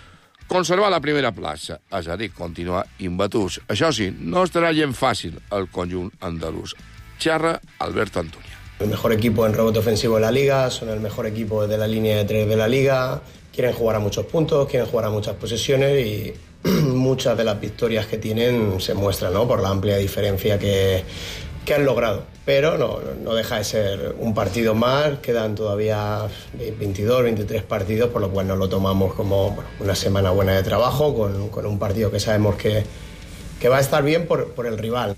conservar la primera plaça, és a dir, continuar imbatuts. Això sí, no estarà gent fàcil el conjunt andalús. Xerra Alberto Antuña. El mejor equipo en rebote ofensivo de la liga, son el mejor equipo de la línea de 3 de la liga, quieren jugar a muchos puntos, quieren jugar a muchas posesiones y muchas de las victorias que tienen se muestran, ¿no?, por la amplia diferencia que han logrado. Pero no deja de ser un partido más, quedan todavía 22, 23 partidos, por lo cual nos lo tomamos como una semana buena de trabajo, con un partido que sabemos que va a estar bien por el rival.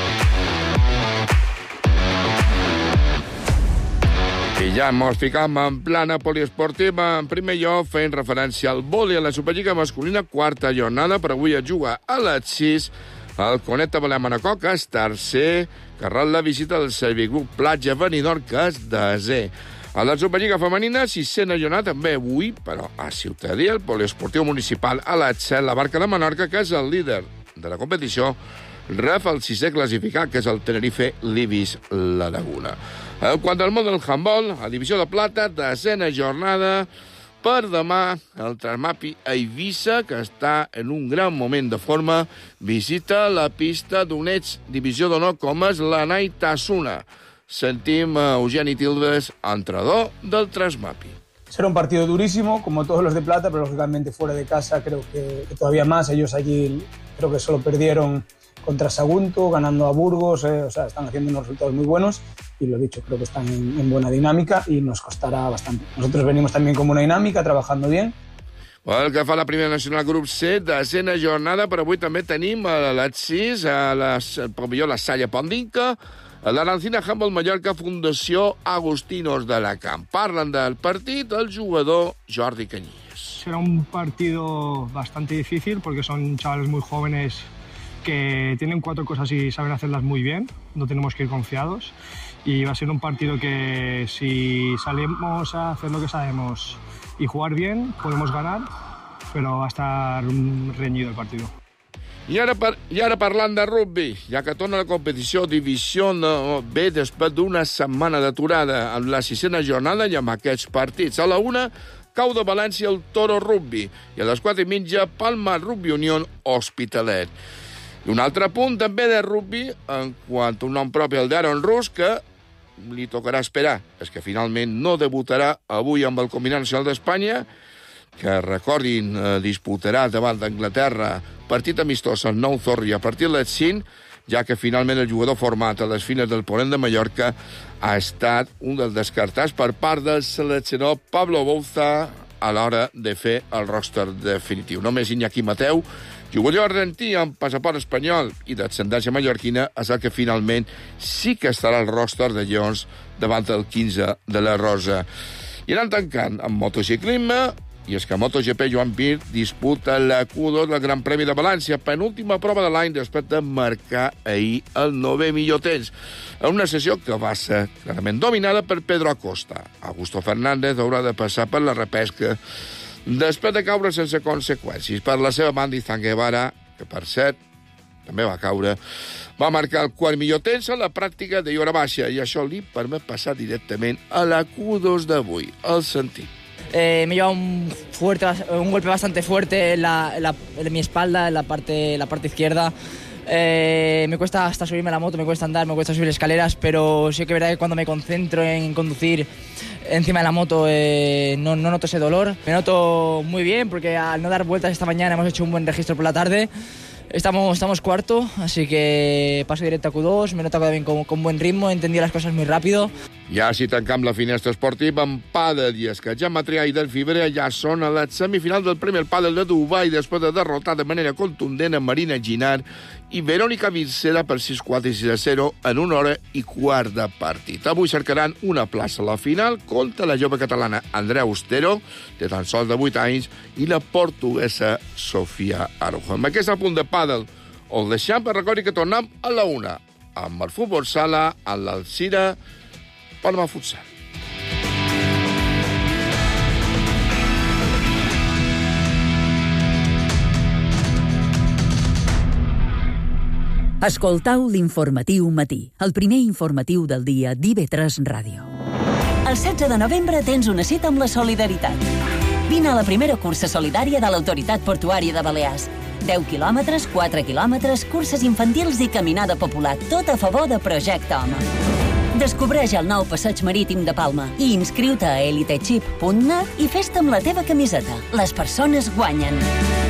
I ja mos ficam en plana poliesportiva. En primer lloc, fent referència al vòlei a la Superliga masculina, quarta jornada, per avui es juga a les 6. El Conecta Balear Manacor, que és tercer, que ret la visita del Serviclub Platja Benidorm, que és desè. A la Superliga femenina, 6a jornada, també avui, però a Ciutadella, el poliesportiu municipal a l'Atxel, la Barca de Menorca, que és el líder de la competició, rep el 6è classificat, que és el Tenerife Libis La Laguna. Quant al món del handbol, a divisió de plata, 10a jornada, per demà el Trasmapi a Eivissa, que està en un gran moment de forma, visita la pista d'un ex-divisió d'honor com és la Naitasuna. Sentim a Eugeni Tildes, entrenador del Trasmapi. Será un partido durísimo, como todos los de plata, pero lógicamente fuera de casa creo que todavía más. Ellos allí creo que solo perdieron contra Sagunto, ganando a Burgos, o sea, están haciendo unos resultados muy buenos y lo dicho, creo que están en buena dinámica y nos costará bastante. Nosotros venimos también con una dinámica, trabajando bien. El que fa la primera nacional grup C, 10a jornada, però avui també tenim a les 6, al pavelló La Salle Pondinca, a l'Arancina Handball Mallorca, Fundació Agustinos d'Alacant. Parlen del partit el jugador Jordi Cañillas. Será un partido bastante difícil porque son chavales muy jóvenes que tienen 4 cosas y saben hacerlas muy bien, no tenemos que ir confiados y va a ser un partido que si salimos a hacer lo que sabemos y jugar bien, podemos ganar, pero va a estar reñido el partido. I ara parlant de rugby, ja que torna la competició Divisió B després d'una setmana d'aturada amb la 6a jornada i amb aquests partits. A la 1, Cau de València, el Toro Rugby, i a les 4:30, Palma Rugby Unión Hospitalet. I un altre punt també de rugby, en quant a un nom propi, el d'Aaron Rus, que li tocarà esperar. És que finalment no debutarà avui amb el Combinat Nacional d'Espanya, que, recordin, disputarà davant d'Anglaterra partit amistós al Nou Zorri a partir de les 5, ja que finalment el jugador format a les fines del Ponent de Mallorca ha estat un dels descartats per part del seleccionador Pablo Bouza a l'hora de fer el roster definitiu. Només Iñaki Mateu, jugador argentí amb passaport espanyol i d'ascendència mallorquina, és el que finalment sí que estarà al roster de Lleons davant del 15 de la Rosa. I anant tancant amb motociclisme, i és que MotoGP Joan Mir disputa la Q2 del Gran Premi de València, penúltima prova de l'any després de marcar ahir el 9è millor temps, en una sessió que va ser clarament dominada per Pedro Acosta. Augusto Fernández haurà de passar per la repesca després de caure sense conseqüències. Per la seva banda, Izan Guevara, que per cert també va caure, va marcar el quart millor temps a la pràctica de hora baixa, i això li permet passar directament a la Q2 d'avui. El sentit. Me lleva un golpe bastante fuerte en mi espalda, en la parte izquierda. Me cuesta hasta subirme a la moto, me cuesta andar, me cuesta subir escaleras, pero sí que es verdad que cuando me concentro en conducir encima de la moto no noto ese dolor. Me noto muy bien porque al no dar vueltas esta mañana hemos hecho un buen registro por la tarde. Estamos cuarto, así que paso directo a Q2, me noto bien con buen ritmo, he entendido las cosas muy rápido. Ja si tancam la finestra esportiva amb pàdel, i és que Gemma Trià i Delphi Brea ja són a la semifinal del Premi al Pàdel de Dubai després de derrotar de manera contundent a Marina Ginar i Verònica Vircera per 6-4 i 6-0 en 1 hora i quart de partit. Avui cercaran una plaça a la final contra la jove catalana Andrea Austero, de tan sols de 8 anys, i la portuguesa Sofia Araujo. Amb aquest punt de pàdel el deixem, per recordi que tornem a la 1 amb el futbol sala a l'Alzira Palma Futsal. Escoltau l'informatiu matí, el primer informatiu del dia d'IV3 Ràdio. El 16 de novembre tens una cita amb la solidaritat. Vine a la primera cursa solidària de l'Autoritat Portuària de Balears. 10 quilòmetres, 4 quilòmetres, curses infantils i caminada popular, tot a favor de Projecte Home. Descobreix el nou passeig marítim de Palma i inscriu-te a elitechip.net i fes-te amb la teva camiseta. Les persones guanyen.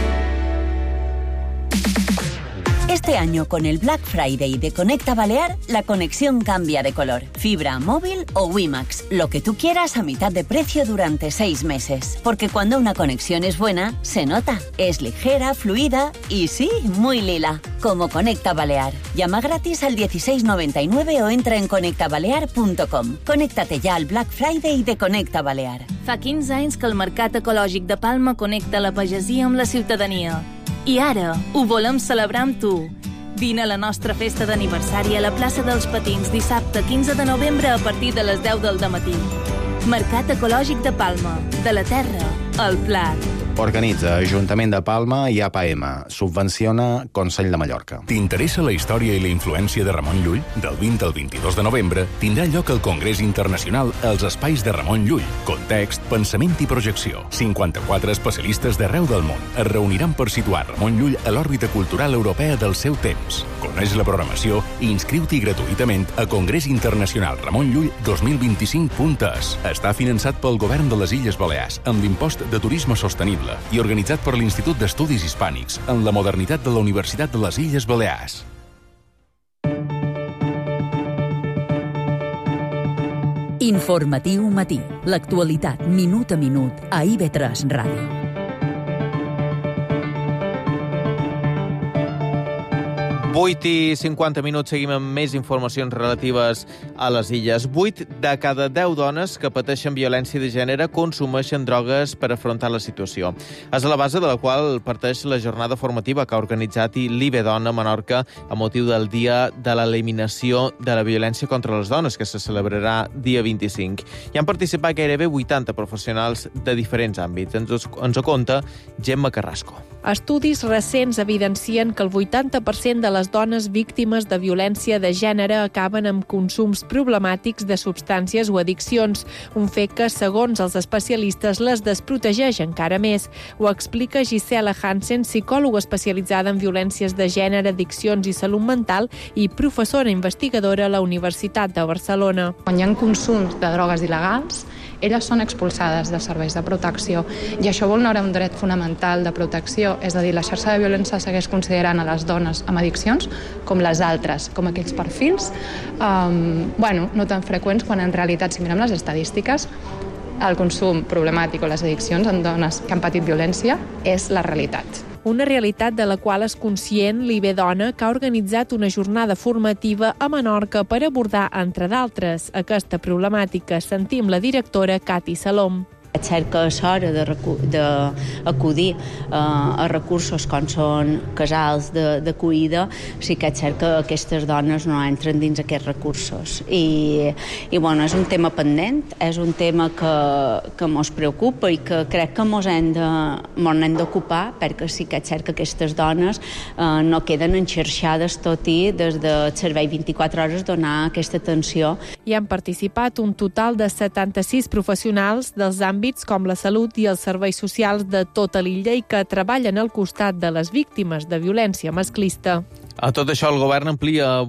Este año, con el Black Friday de Conecta Balear, la conexión cambia de color. Fibra, móvil o WiMAX. Lo que tú quieras a mitad de precio durante 6 meses. Porque cuando una conexión es buena, se nota. Es ligera, fluida y sí, muy lila. Como Conecta Balear. Llama gratis al 1699 o entra en conectabalear.com. Conéctate ya al Black Friday de Conecta Balear. Fa 15 anys que el Mercat Ecològic de Palma connecta la pagesia amb la ciutadania. I ara ho volem celebrar amb tu. Vine a la nostra festa d'aniversari a la plaça dels Patins dissabte 15 de novembre a partir de les 10 del dematí. Mercat Ecològic de Palma. De la terra al plat. Organitza Ajuntament de Palma i APM. Subvenciona Consell de Mallorca. T'interessa la història i la influència de Ramon Llull? Del 20 al 22 de novembre tindrà lloc el Congrés Internacional als Espais de Ramon Llull. Context, pensament i projecció. 54 especialistes d'arreu del món es reuniran per situar Ramon Llull a l'òrbita cultural europea del seu temps. Coneix la programació i inscriu-t'hi gratuïtament a Congrés Internacional Ramon Llull 2025.es. Està finançat pel Govern de les Illes Balears amb l'impost de turisme sostenible i organitzat per l'Institut d'Estudis Hispànics en la modernitat de la Universitat de les Illes Balears. Informatiu matí. L'actualitat minut a minut a IB3 Ràdio. 8 i 50 minuts, seguim amb més informacions relatives a les illes. 8 de cada 10 dones que pateixen violència de gènere consumeixen drogues per afrontar la situació. És a la base de la qual parteix la jornada formativa que ha organitzat l'IBE Dona a Menorca a motiu del Dia de l'Eliminació de la Violència contra les Dones, que se celebrarà dia 25. Hi han participat gairebé 80 professionals de diferents àmbits. Ens ho conta Gemma Carrasco. Estudis recents evidencien que el 80% de les dones víctimes de violència de gènere acaben amb consums problemàtics de substàncies o addiccions, un fet que, segons els especialistes, les desprotegeix encara més. Ho explica Gisela Hansen, psicòloga especialitzada en violències de gènere, addiccions i salut mental i professora investigadora a la Universitat de Barcelona. Quan hi ha consums de drogues il·legals, elles són expulsades dels serveis de protecció i això vulnera un dret fonamental de protecció, és a dir, la xarxa de violència segueix considerant a les dones amb addiccions com les altres, com aquells perfils no tan freqüents, quan en realitat, si mirem les estadístiques, el consum problemàtic o les addiccions en dones que han patit violència és la realitat. Una realitat de la qual és conscient l'IBE Dona, que ha organitzat una jornada formativa a Menorca per abordar, entre d'altres, aquesta problemàtica. Sentim la directora Cati Salom. Cert que és hora d'acudir a recursos com són casals d'acollida, sí que és cert que aquestes dones no entren dins aquests recursos. I és un tema pendent, és un tema que ens preocupa i que crec que ens hem d'ocupar, perquè sí que és cert que aquestes dones no queden enxarxades, tot i des del servei 24 hores donar aquesta atenció. Hi han participat un total de 76 professionals dels àmbits com la salut i els serveis socials de tota l'illa i que treballen al costat de les víctimes de violència masclista. A tot això, el govern amplia a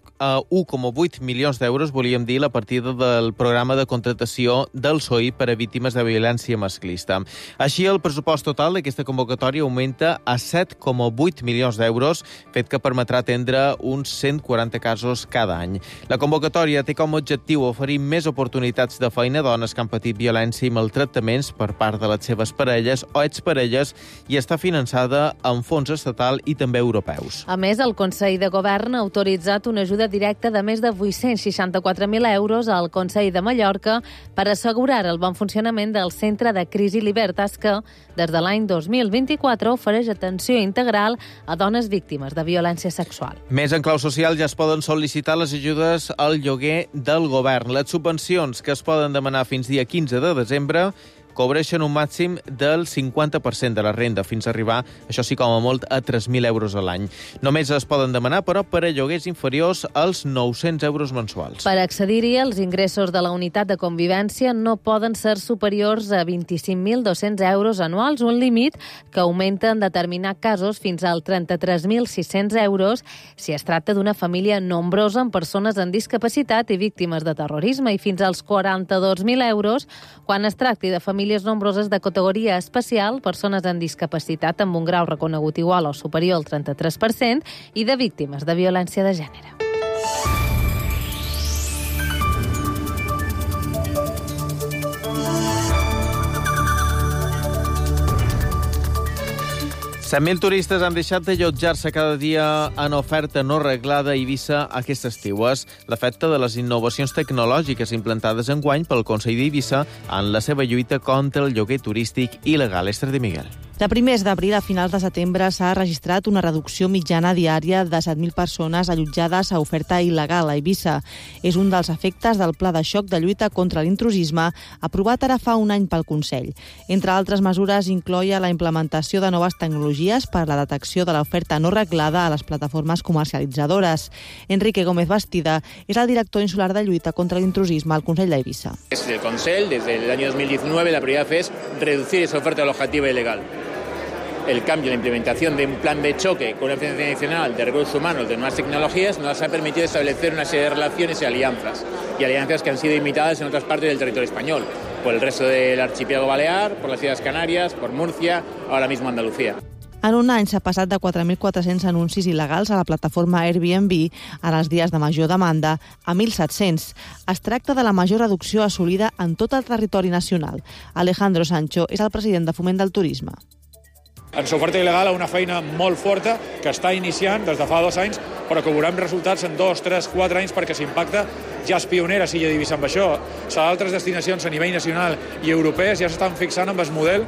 1,8 milions d'euros, volíem dir, la partida del programa de contratació del SOI per a víctimes de violència masclista. Així, el pressupost total d'aquesta convocatòria augmenta a 7,8 milions d'euros, fet que permetrà atendre uns 140 casos cada any. La convocatòria té com a objectiu oferir més oportunitats de feina a dones que han patit violència i maltractaments per part de les seves parelles o exparelles i està finançada amb fons estatal i també europeus. A més, el Consell de Govern ha autoritzat una ajuda directa de més de 864.000 euros al Consell de Mallorca per assegurar el bon funcionament del Centre de Crisi Libertas que, des de l'any 2024, ofereix atenció integral a dones víctimes de violència sexual. Més en clau social, ja es poden sol·licitar les ajudes al lloguer del govern. Les subvencions que es poden demanar fins dia 15 de desembre cobreixen un màxim del 50% de la renda, fins a arribar, això sí com a molt, a 3.000 euros a l'any. Només es poden demanar, però, per a lloguers inferiors als 900 euros mensuals. Per accedir-hi, els ingressos de la unitat de convivència no poden ser superiors a 25.200 euros anuals, un límit que augmenta en determinats casos fins als 33.600 euros si es tracta d'una família nombrosa amb persones amb discapacitat i víctimes de terrorisme, i fins als 42.000 euros quan es tracti de famílies nombroses de categoria especial, persones amb discapacitat amb un grau reconegut igual o superior al 33% i de víctimes de violència de gènere. $100.000 turistes han deixat d'allotjar-se cada dia en oferta no reglada a Eivissa aquest estiu. És l'efecte de les innovacions tecnològiques implantades enguany pel Consell d'Eivissa en la seva lluita contra el lloguer turístic il·legal. Esther de Miguel. De primers d'abril a finals de setembre s'ha registrat una reducció mitjana diària de 7.000 persones allotjades a oferta il·legal a Eivissa. És un dels efectes del Pla de Xoc de lluita contra l'intrusisme aprovat ara fa un any pel Consell. Entre altres mesures incloïa la implementació de noves tecnologies per a la detecció de l'oferta no reglada a les plataformes comercialitzadores. Enrique Gómez Bastida és el director insular de lluita contra l'intrusisme al Consell d'Eivissa. Desde el Consell, desde el año 2019, la prioridad es reducir esa oferta alojativa ilegal. El cambio, la implementación de un plan de choque con una financiación adicional de recursos humanos de nuevas tecnologías nos ha permitido establecer una serie de relaciones y alianzas que han sido imitadas en otras partes del territorio español, por el resto del archipiélago balear, por las Islas Canarias, por Murcia, ahora mismo Andalucía. En un any s'ha passat de 4.400 anuncis il·legals a la plataforma Airbnb en els dies de major demanda a 1.700. Es tracta de la major reducció assolida en tot el territori nacional. Alejandro Sancho és el president de Foment del Turisme. Ens oferta il·legal a una feina molt forta que està iniciant des de fa 2 anys, però que veurem resultats en 2, 3, 4 anys perquè s'impacta. Ja és pionera Silla d'Eivissa amb això. Altres destinacions a nivell nacional i europees ja s'estan fixant amb el model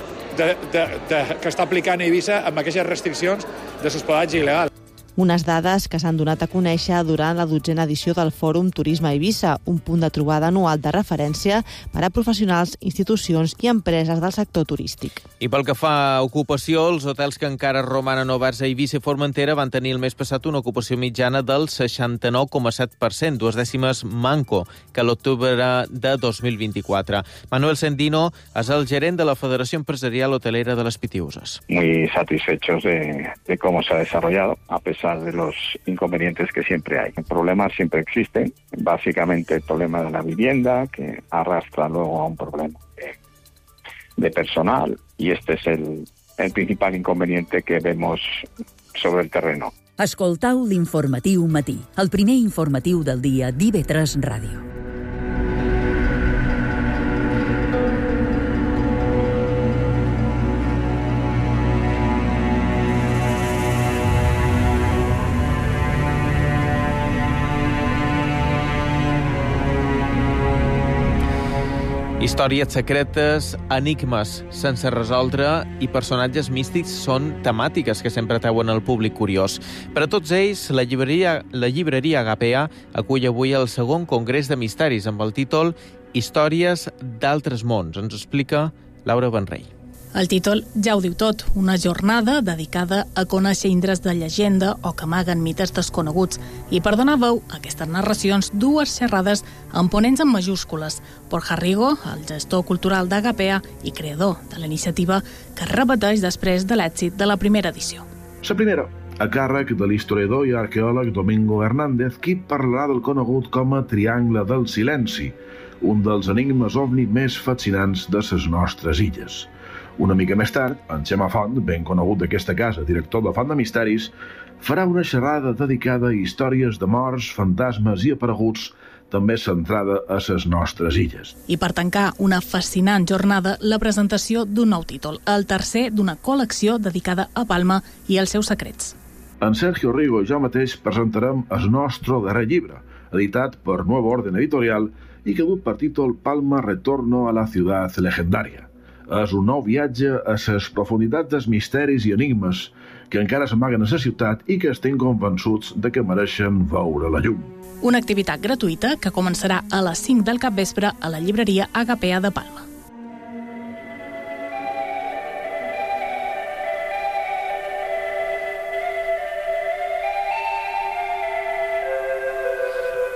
que està aplicant Eivissa amb aquestes restriccions de s'hospedatge il·legal. Unes dades que s'han donat a conèixer durant la 12a edició del Fòrum Turisme Eivissa, un punt de trobada anual de referència per a professionals, institucions i empreses del sector turístic. I pel que fa a ocupació, els hotels que encara romanen oberts a Eivissa i Formentera van tenir el mes passat una ocupació mitjana del 69,7%, 2 dècimes manco que l'octubre de 2024. Manuel Sendino és el gerent de la Federació Empresarial Hotelera de les Pitiuses. Muy satisfechos de cómo se ha desarrollado, a pesar de los inconvenientes que siempre hay. Problemas siempre existen, básicamente el problema de la vivienda, que arrastra luego a un problema de personal, y este es el principal inconveniente que vemos sobre el terreno. Escoltau l'Informatiu Matí, el primer informatiu del dia d'IV3 Ràdio. Històries secretes, enigmes sense resoldre i personatges místics són temàtiques que sempre atrauen el públic curiós. Per a tots ells, la llibreria Agapea acull avui el segon Congrés de Misteris amb el títol Històries d'altres mons. Ens ho explica Laura Benrey. El títol ja ho diu tot, una jornada dedicada a conèixer indrets de llegenda o que amaguen mites desconeguts. I per donar veu a aquestes narracions, 2 xerrades amb ponents en majúscules. Borja Rigo, el gestor cultural d'Agapea i creador de la iniciativa, que es repeteix després de l'èxit de la primera edició. La primera, a càrrec de l'historiador i arqueòleg Domingo Hernández, qui parlarà del conegut com a Triangle del Silenci, un dels enigmes ovni més fascinants de les nostres illes. Una mica més tard, en Xema Font, ben conegut d'aquesta casa, director de Font de Misteris, farà una xerrada dedicada a històries de morts, fantasmes i apareguts, també centrada a les nostres illes. I per tancar una fascinant jornada, la presentació d'un nou títol, el tercer d'una col·lecció dedicada a Palma i els seus secrets. En Sergio Rigo i jo mateix presentarem el nostre darrer llibre, editat per Nuevo Orden Editorial i que dut per títol Palma Retorno a la Ciudad Legendaria. És un nou viatge a les profunditats dels misteris i enigmes que encara s'amaguen a la ciutat i que estem convençuts de que mereixen veure la llum. Una activitat gratuïta que començarà a les 5 del capvespre a la llibreria Agapea de Palma.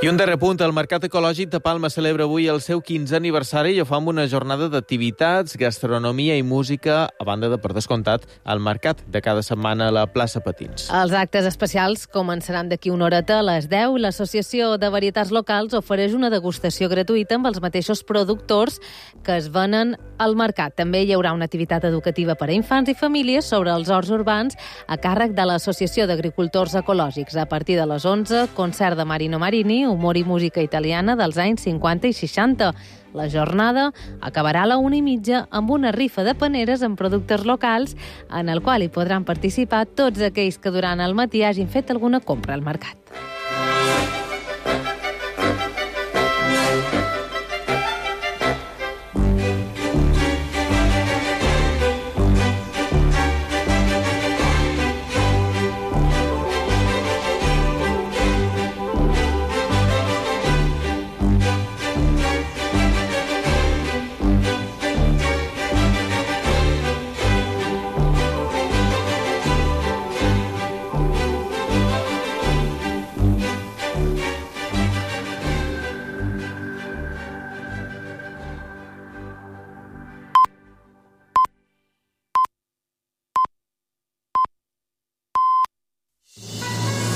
I un darrer punt, el Mercat Ecològic de Palma celebra avui el seu 15è aniversari i ho fa amb una jornada d'activitats, gastronomia i música, a banda de, per descomptat, el mercat de cada setmana a la plaça Patins. Els actes especials començaran d'aquí una horeta a les 10. L'Associació de Varietats Locals ofereix una degustació gratuïta amb els mateixos productors que es venen al mercat. També hi haurà una activitat educativa per a infants i famílies sobre els horts urbans a càrrec de l'Associació d'Agricultors Ecològics. A partir de les 11, concert de Marino Marini, humor i música italiana dels anys 50 i 60. La jornada acabarà a la 1:30 amb una rifa de paneres amb productes locals en el qual hi podran participar tots aquells que durant el matí hagin fet alguna compra al mercat.